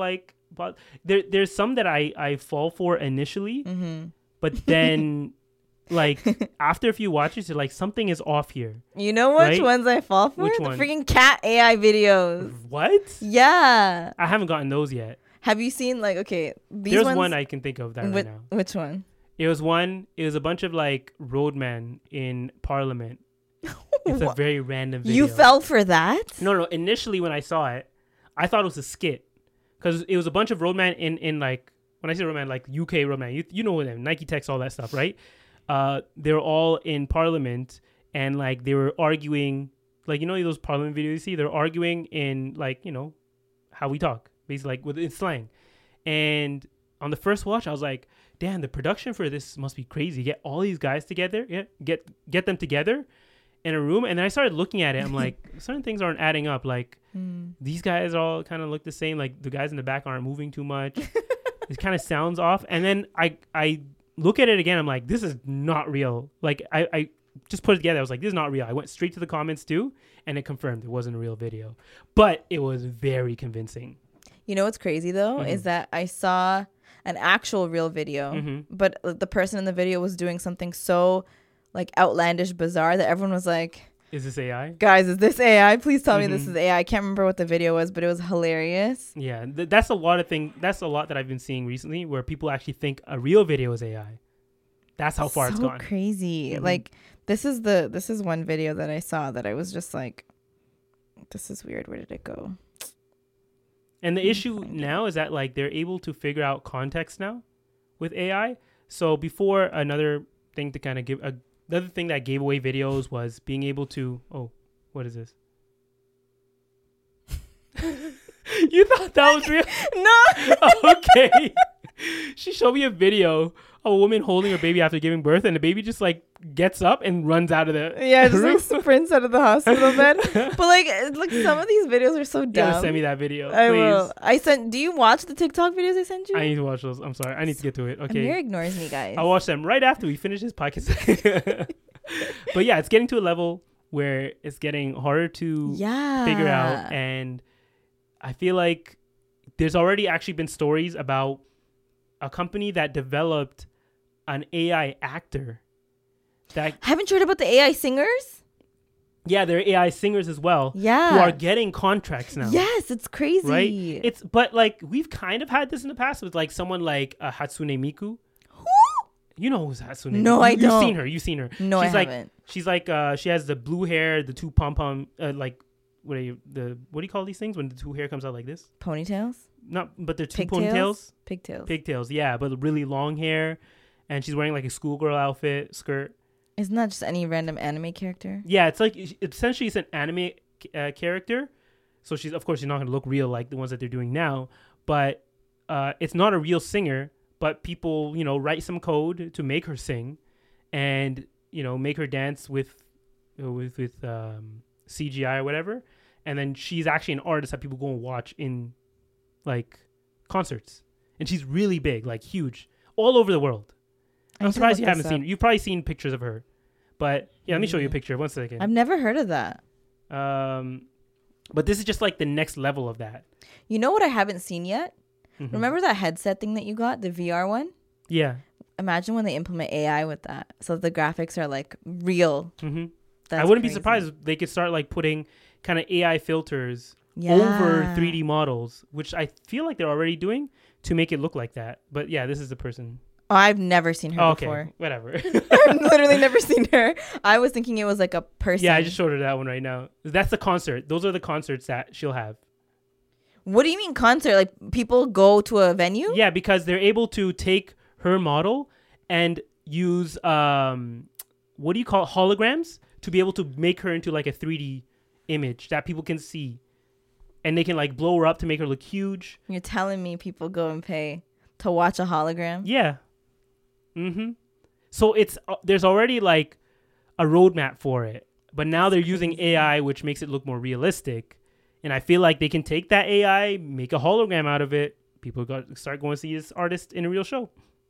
Speaker 3: but there there's some that I I fall for initially,
Speaker 4: Mm-hmm.
Speaker 3: but then like after a few watches, you're like something is off here.
Speaker 4: You know which
Speaker 3: Right?
Speaker 4: ones I fall for?
Speaker 3: Which
Speaker 4: the
Speaker 3: one?
Speaker 4: freaking cat A I videos.
Speaker 3: What?
Speaker 4: Yeah.
Speaker 3: I haven't gotten those yet.
Speaker 4: Have you seen like okay? These
Speaker 3: There's
Speaker 4: ones,
Speaker 3: one I can think of that
Speaker 4: Whi-
Speaker 3: right now.
Speaker 4: Which one?
Speaker 3: It was one. It was a bunch of like roadmen in Parliament. It's a
Speaker 4: What?
Speaker 3: very random video.
Speaker 4: You fell for that?
Speaker 3: No, no. Initially, when I saw it, I thought it was a skit because it was a bunch of roadmen in in like when I say roadman, like U K roadman. You you know them, Nike Techs, all that stuff, right? Uh, they're all in Parliament and like they were arguing, like you know those Parliament videos you see. They're arguing in like you know how we talk, basically like with in slang. And on the first watch, I was like, damn, the production for this must be crazy. Get all these guys together, yeah, get get them together in a room. And then I started looking at it. I'm like, certain things aren't adding up. Like
Speaker 4: Mm.
Speaker 3: these guys all kind of look the same. Like the guys in the back aren't moving too much. It kind of sounds off. And then I I look at it again. I'm like, this is not real. Like I, I just put it together. I was like, this is not real. I went straight to the comments too, and it confirmed it wasn't a real video. But it was very convincing.
Speaker 4: You know what's crazy though
Speaker 3: Mhm.
Speaker 4: is that I saw an actual real video,
Speaker 3: Mhm.
Speaker 4: but uh, the person in the video was doing something so like outlandish, bizarre that everyone was like,
Speaker 3: Is this A I?
Speaker 4: "Guys, is this A I? Please tell me this
Speaker 3: Mhm.
Speaker 4: is A I." I can't remember what the video was, but it was hilarious.
Speaker 3: Yeah, th- that's a lot of thing. That's a lot that I've been seeing recently, where people actually think a real video is A I. That's how far
Speaker 4: so
Speaker 3: it's gone.
Speaker 4: crazy.
Speaker 3: Mhm.
Speaker 4: Like this is the this is one video that I saw that I was just like, "This is weird. Where did it go?"
Speaker 3: And the
Speaker 4: Let me
Speaker 3: issue
Speaker 4: find it.
Speaker 3: now is that like they're able to figure out context now with A I. So before, another thing to kind of give a the other thing that gave away videos was being able to oh, what is this? You thought that was real?
Speaker 4: No.
Speaker 3: Okay. She showed me a video of a woman holding her baby after giving birth, and the baby just like gets up and runs out of the
Speaker 4: Yeah, just
Speaker 3: room.
Speaker 4: like sprints out of the hospital bed. But like, it- like some of these videos are so
Speaker 3: You gotta
Speaker 4: dumb.
Speaker 3: send me that video,
Speaker 4: I
Speaker 3: please.
Speaker 4: will. I sent. Do you watch the TikTok videos I sent you?
Speaker 3: I need to watch those. I'm sorry. I need to get to it.
Speaker 4: Amir
Speaker 3: Okay.
Speaker 4: ignores me, guys.
Speaker 3: I'll watch them right after we finish this podcast. But yeah, it's getting to a level where it's getting harder to
Speaker 4: yeah.
Speaker 3: figure out. And I feel like there's already actually been stories about a company that developed an A I actor that,
Speaker 4: Haven't you heard about the A I singers?
Speaker 3: yeah, they're A I singers as well.
Speaker 4: Yeah.
Speaker 3: Who are getting contracts now.
Speaker 4: Yes, it's crazy.
Speaker 3: Right? It's, but like, we've kind of had this in the past with like someone like uh, Hatsune Miku.
Speaker 4: Who?
Speaker 3: You know who's Hatsune?
Speaker 4: No,
Speaker 3: Miku.
Speaker 4: I
Speaker 3: You've
Speaker 4: don't.
Speaker 3: seen her. You've seen her.
Speaker 4: No,
Speaker 3: she's
Speaker 4: I
Speaker 3: like,
Speaker 4: haven't.
Speaker 3: She's like, uh, she has the blue hair, the two pom pom, uh, like, what are you, the what do you call these things when the two hair comes out like this?
Speaker 4: Ponytails?
Speaker 3: Not, but they're two
Speaker 4: Pigtails?
Speaker 3: ponytails,
Speaker 4: Pigtails.
Speaker 3: pigtails. Yeah, but really long hair, and she's wearing like a schoolgirl outfit, skirt.
Speaker 4: Isn't that just any random anime character?
Speaker 3: Yeah, it's like essentially it's an anime uh, character. So she's of course she's not gonna look real like the ones that they're doing now, but uh, it's not a real singer. But people, you know, write some code to make her sing, and you know, make her dance with uh, with with um, C G I or whatever. And then she's actually an artist that people go and watch in like concerts, and she's really big, like huge, all over the world.
Speaker 4: I
Speaker 3: I'm
Speaker 4: need to
Speaker 3: surprised
Speaker 4: look
Speaker 3: you haven't
Speaker 4: this
Speaker 3: seen.
Speaker 4: up.
Speaker 3: You've probably seen pictures of her, but yeah, let me show you a
Speaker 4: Mm.
Speaker 3: picture. One second.
Speaker 4: I've never heard of that.
Speaker 3: Um, but this is just like the next level of that.
Speaker 4: You know what I haven't seen yet?
Speaker 3: Mhm.
Speaker 4: Remember that headset thing that you got, the V R one?
Speaker 3: Yeah.
Speaker 4: Imagine when they implement A I with that, so the graphics are like real.
Speaker 3: hmm
Speaker 4: That's
Speaker 3: I wouldn't
Speaker 4: crazy.
Speaker 3: be surprised if they could start like putting kind of A I filters
Speaker 4: Yeah.
Speaker 3: over three D models, which I feel like they're already doing to make it look like that. But yeah, this is the person.
Speaker 4: Oh, I've never seen her
Speaker 3: Oh, okay,
Speaker 4: before.
Speaker 3: whatever.
Speaker 4: I've literally never seen her. I was thinking it was like a person.
Speaker 3: Yeah, I just showed her that one right now. That's the concert. Those are the concerts that she'll have.
Speaker 4: What do you mean concert? Like people go to a venue?
Speaker 3: Yeah, because they're able to take her model and use um, what do you call it? Holograms to be able to make her into like a three D image that people can see, and they can like blow her up to make her look huge.
Speaker 4: You're telling me people go and pay to watch a hologram?
Speaker 3: Yeah. Mm-hmm. So it's uh, there's already like a roadmap for it, but now they're using A I, which makes it look more realistic. And I feel like they can take that A I, make a hologram out of it. People got start going to see this artist in a real show.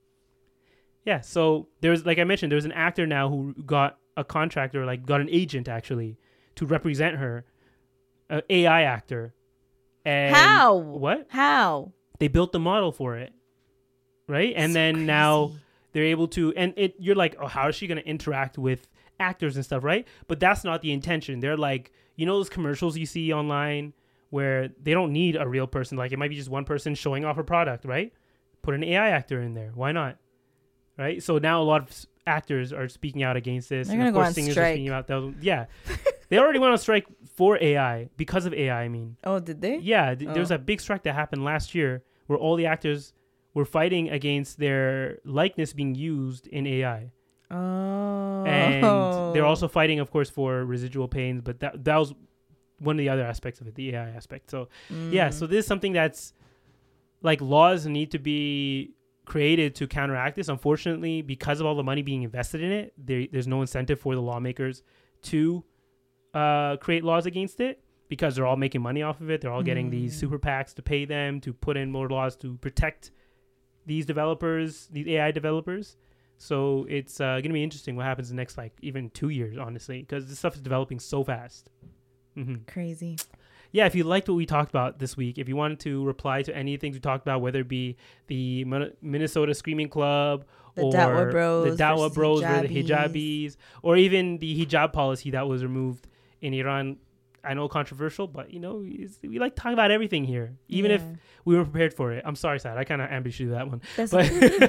Speaker 3: Yeah. So there's, like I mentioned, there's an actor now who got a contract or like got an agent actually to represent her, an A I actor. And
Speaker 4: How?
Speaker 3: What?
Speaker 4: How?
Speaker 3: they built the model for it, right? And
Speaker 4: So
Speaker 3: then now
Speaker 4: crazy.
Speaker 3: they're able to, and it you're like, oh, how is she going to interact with actors and stuff, right? But that's not the intention. They're like, you know those commercials you see online where they don't need a real person. Like it might be just one person showing off a product, right? Put an A I actor in there. Why not? Right? So now a lot of s- actors are speaking out against this.
Speaker 4: They're
Speaker 3: and of
Speaker 4: gonna go
Speaker 3: course
Speaker 4: on
Speaker 3: singers are
Speaker 4: strike.
Speaker 3: speaking out. They'll- Yeah. They already went on strike for A I, because of A I, I mean.
Speaker 4: Oh, did they?
Speaker 3: Yeah, th-
Speaker 4: Oh.
Speaker 3: there was a big strike that happened last year where all the actors were fighting against their likeness being used in A I.
Speaker 4: Oh.
Speaker 3: And they're also fighting, of course, for residual pains, but that that was one of the other aspects of it, the A I aspect. So, yeah, so this is something that's like laws need to be created to counteract this. Unfortunately, because of all the money being invested in it, there, there's no incentive for the lawmakers to uh, create laws against it because they're all making money off of it. They're all getting these super PACs to pay them to put in more laws to protect these developers, these A I developers. So it's uh, going to be interesting what happens in the next, like, even two years, honestly, because this stuff is developing so fast. Mm-hmm.
Speaker 4: Crazy.
Speaker 3: Yeah, if you liked what we talked about this week, if you wanted to reply to any things we talked about, whether it be the Min- Minnesota Screaming Club
Speaker 4: The
Speaker 3: or
Speaker 4: Dawa Bros
Speaker 3: the Dawa
Speaker 4: versus
Speaker 3: Bros or the
Speaker 4: hijabis.
Speaker 3: hijabis, or even the hijab policy that was removed in Iran. I know controversial, but, you know, it's, we like talking about everything here, even if
Speaker 4: Yeah.
Speaker 3: we were prepared for it. I'm sorry, Sad. I kind of ambushed you with that one.
Speaker 4: That's
Speaker 3: But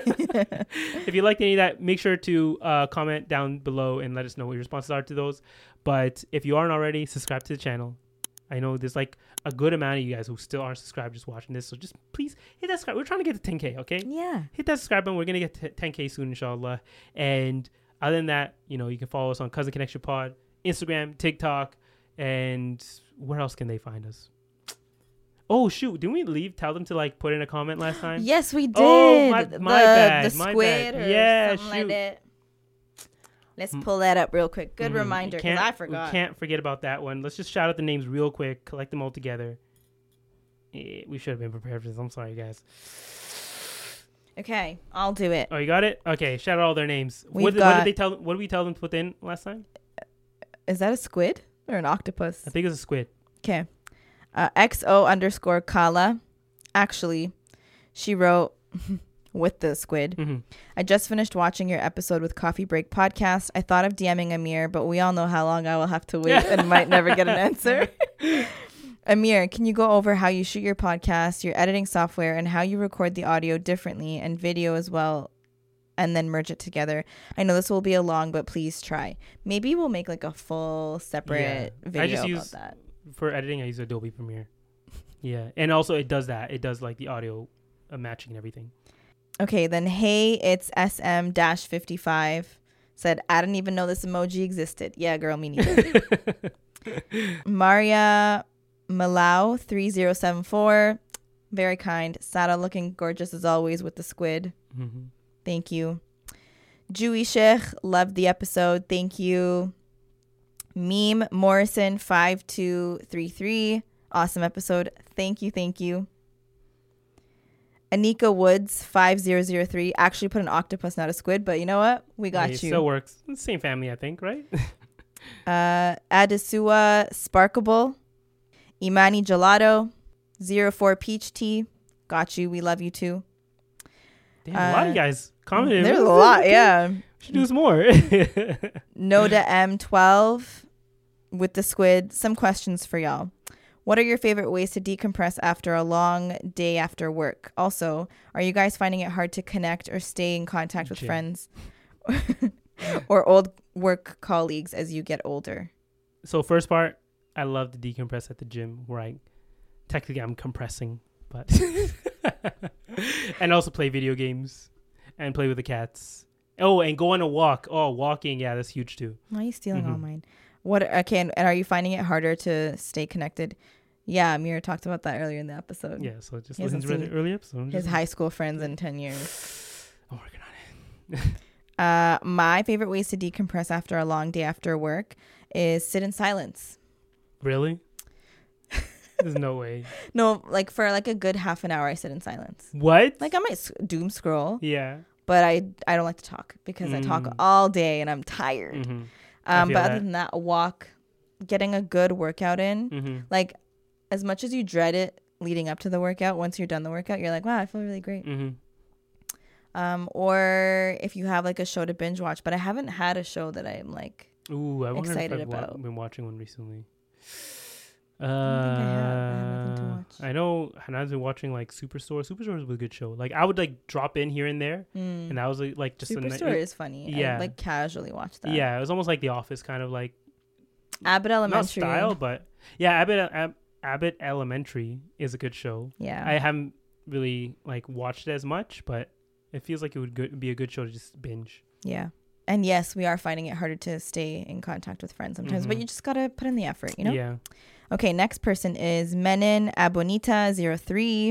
Speaker 3: if you liked any of that, make sure to uh, comment down below and let us know what your responses are to those. But if you aren't already, subscribe to the channel. I know there's like a good amount of you guys who still aren't subscribed just watching this. So just please hit that subscribe. We're trying to get to ten K, okay?
Speaker 4: Yeah.
Speaker 3: Hit that subscribe button. We're going to get to ten K soon, inshallah. And other than that, you know, you can follow us on Cousin Connection Pod, Instagram, TikTok, and where else can they find us? Oh, shoot. Didn't we leave? Tell them to like put in a comment last time?
Speaker 4: Yes, we did.
Speaker 3: Oh, my-
Speaker 4: the,
Speaker 3: my bad,
Speaker 4: The
Speaker 3: my
Speaker 4: squid
Speaker 3: bad.
Speaker 4: or
Speaker 3: Yeah,
Speaker 4: something
Speaker 3: shoot.
Speaker 4: like that. Let's pull that up real quick. Good
Speaker 3: Mhm.
Speaker 4: reminder,
Speaker 3: We
Speaker 4: because
Speaker 3: can't-
Speaker 4: I forgot.
Speaker 3: We can't forget about that one. Let's just shout out the names real quick, collect them all together. Eh, we should have been prepared for this. I'm sorry, guys.
Speaker 4: Okay, I'll do it.
Speaker 3: Oh, you got it? Okay, shout out all their names.
Speaker 4: We've
Speaker 3: What did, what
Speaker 4: got-
Speaker 3: did they tell? What did we tell them to put in last time?
Speaker 4: Is that a squid or an octopus?
Speaker 3: I think it was a squid.
Speaker 4: Okay. Uh, X O underscore Kala. Actually, she wrote with the squid.
Speaker 3: Mhm.
Speaker 4: I just finished watching your episode with Coffee Break Podcast. I thought of DMing Amir, but we all know how long I will have to wait and might never get an answer. Amir, can you go over how you shoot your podcast, your editing software, and how you record the audio differently and video as well, and then merge it together? I know this will be a long, but please try. Maybe we'll make like a full separate
Speaker 3: Yeah.
Speaker 4: video
Speaker 3: I just
Speaker 4: about
Speaker 3: use
Speaker 4: that.
Speaker 3: for editing. I use Adobe Premiere. Yeah, and also it does that. It does like the audio uh, matching and everything.
Speaker 4: Okay, then hey, it's S M fifty-five. Said, I didn't even know this emoji existed. Yeah, girl, me neither. Maria Malau three zero seven four. Very kind. Sada looking gorgeous as always with the squid.
Speaker 3: Mhm.
Speaker 4: Thank you. Jewy Sheikh, loved the episode. Thank you. Meme Morrison five two three three. Awesome episode. Thank you, thank you. Anika Woods five zero zero three actually put an octopus, not a squid, but you know what? We got
Speaker 3: Hey, it
Speaker 4: you.
Speaker 3: still works. Same family, I think, right?
Speaker 4: Uh, Adesua Sparkable, Imani Gelato, zero four Peach Tea. Got you. We love you too.
Speaker 3: Damn, a lot of
Speaker 4: Uh,
Speaker 3: you guys commented.
Speaker 4: There's a lot, yeah.
Speaker 3: Should do this more.
Speaker 4: Noda M twelve with the squid. Some questions for y'all. What are your favorite ways to decompress after a long day after work? Also, are you guys finding it hard to connect or stay in contact with
Speaker 3: Gym.
Speaker 4: friends or old work colleagues as you get older?
Speaker 3: So first part, I love to decompress at the gym where I technically I'm compressing, but and also play video games and play with the cats. Oh, and go on a walk. Oh, walking, yeah, that's huge too.
Speaker 4: Why are you stealing all
Speaker 3: Mhm.
Speaker 4: mine? What? Okay, and, and are you finding it harder to stay connected? Yeah, Amir talked about that earlier in the episode.
Speaker 3: Yeah, so just
Speaker 4: He
Speaker 3: listen
Speaker 4: hasn't
Speaker 3: to the
Speaker 4: seen
Speaker 3: early episode.
Speaker 4: His
Speaker 3: Just-
Speaker 4: high school friends in ten years.
Speaker 3: I'm working on it.
Speaker 4: Uh, my favorite ways to decompress after a long day after work is sit in silence.
Speaker 3: Really? There's no way.
Speaker 4: No, like for like a good half an hour, I sit in silence.
Speaker 3: What?
Speaker 4: Like I might s- doom scroll,
Speaker 3: yeah.
Speaker 4: but I I don't like to talk because I talk
Speaker 3: Mm.
Speaker 4: all day and I'm tired.
Speaker 3: Mm-hmm. I
Speaker 4: Um,
Speaker 3: feel
Speaker 4: but other
Speaker 3: that.
Speaker 4: than that, a walk, getting a good workout in.
Speaker 3: Mm-hmm.
Speaker 4: Like as much as you dread it, leading up to the workout. Once you're done the workout, you're like, wow, I feel really great.
Speaker 3: Mm-hmm.
Speaker 4: Um, or if you have like a show to binge watch, but I haven't had a show that I'm like
Speaker 3: Ooh, I wonder
Speaker 4: excited
Speaker 3: if I've wa-
Speaker 4: about.
Speaker 3: been watching one recently. Uh,
Speaker 4: I don't think I have. I have nothing to watch.
Speaker 3: I know Hanan's been watching like Superstore. Superstore was a good show. Like I would like drop in here and there,
Speaker 4: Mm.
Speaker 3: and that was like, like just a,
Speaker 4: Superstore
Speaker 3: ni-
Speaker 4: is funny.
Speaker 3: Yeah.
Speaker 4: I like casually watch that.
Speaker 3: yeah, it was almost like The Office, kind of like
Speaker 4: Abbott
Speaker 3: not
Speaker 4: Elementary.
Speaker 3: style, but yeah, Abbott Ab- Abbott Elementary is a good show.
Speaker 4: Yeah.
Speaker 3: I haven't really like watched it as much, but it feels like it would go- be a good show to just binge.
Speaker 4: Yeah. And yes, we are finding it harder to stay in contact with friends sometimes, but
Speaker 3: Mhm.
Speaker 4: you just got to put in the effort, you know?
Speaker 3: Yeah.
Speaker 4: Okay, next person is Menin Abonita zero three,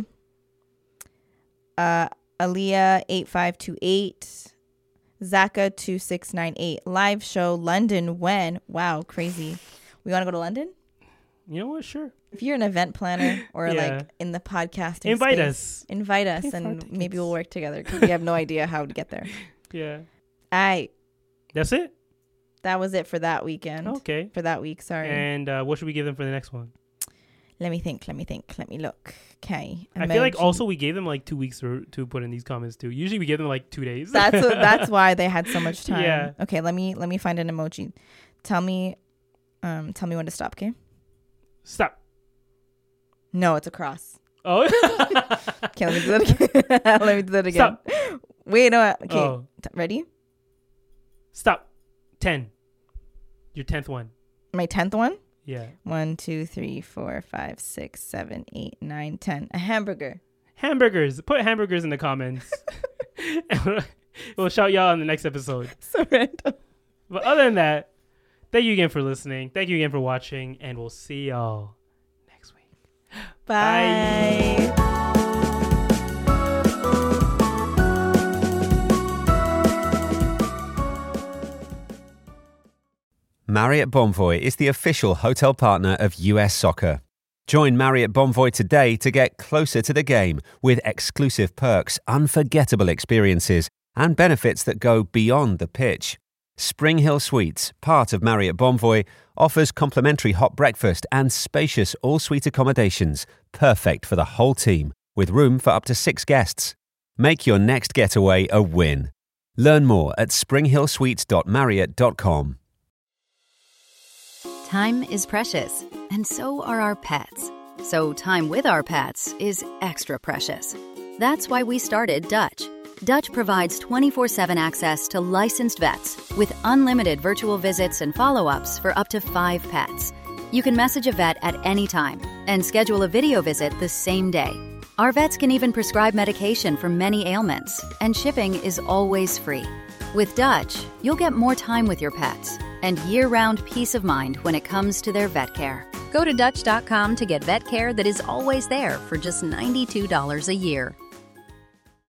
Speaker 4: uh, Aliyah eight five two eight, Zaka two six nine eight. Live show London when? Wow, crazy. We want to go to London?
Speaker 3: You know what? Sure.
Speaker 4: If you're an event planner or
Speaker 3: Yeah.
Speaker 4: like in the podcasting
Speaker 3: Invite
Speaker 4: space,
Speaker 3: us.
Speaker 4: invite us
Speaker 3: Pay for our
Speaker 4: and maybe
Speaker 3: tickets.
Speaker 4: we'll work together because we have no idea how to get there.
Speaker 3: Yeah.
Speaker 4: All right,
Speaker 3: That's it.
Speaker 4: that was it for that weekend.
Speaker 3: Okay.
Speaker 4: For that week, sorry.
Speaker 3: And uh, what should we give them for the next one?
Speaker 4: Let me think. Let me think. Let me look. Okay.
Speaker 3: I feel like
Speaker 4: Emoji.
Speaker 3: also we gave them like two weeks to, to put in these comments too. Usually we give them like two days.
Speaker 4: that's what, that's why they had so much time.
Speaker 3: Yeah.
Speaker 4: Okay. Let me let me find an emoji. Tell me, um, tell me when to stop. Okay.
Speaker 3: Stop.
Speaker 4: No, it's a cross.
Speaker 3: Oh.
Speaker 4: Okay. Let me do that again. Let me do that again.
Speaker 3: Stop.
Speaker 4: Wait. No. Okay.
Speaker 3: Oh.
Speaker 4: T- ready?
Speaker 3: Stop. Ten. Your tenth one.
Speaker 4: My tenth one.
Speaker 3: Yeah.
Speaker 4: One, two, three, four, five, six, seven, eight, nine, ten. A hamburger.
Speaker 3: Hamburgers. Put hamburgers in the comments. We'll shout y'all on the next episode.
Speaker 4: So random.
Speaker 3: But other than that, thank you again for listening. Thank you again for watching, and we'll see y'all next week.
Speaker 4: Bye.
Speaker 1: Marriott Bonvoy is the official hotel partner of U S Soccer. Join Marriott Bonvoy today to get closer to the game with exclusive perks, unforgettable experiences, and benefits that go beyond the pitch. Spring Hill Suites, part of Marriott Bonvoy, offers complimentary hot breakfast and spacious all-suite accommodations, perfect for the whole team, with room for up to six guests. Make your next getaway a win. Learn more at spring hill suites dot marriott dot com.
Speaker 2: Time is precious, and so are our pets. So time with our pets is extra precious. That's why we started Dutch. Dutch provides twenty-four seven access to licensed vets with unlimited virtual visits and follow-ups for up to five pets. You can message a vet at any time and schedule a video visit the same day. Our vets can even prescribe medication for many ailments, and shipping is always free. With Dutch, you'll get more time with your pets and year-round peace of mind when it comes to their vet care. Go to Dutch dot com to get vet care that is always there for just ninety-two dollars a year.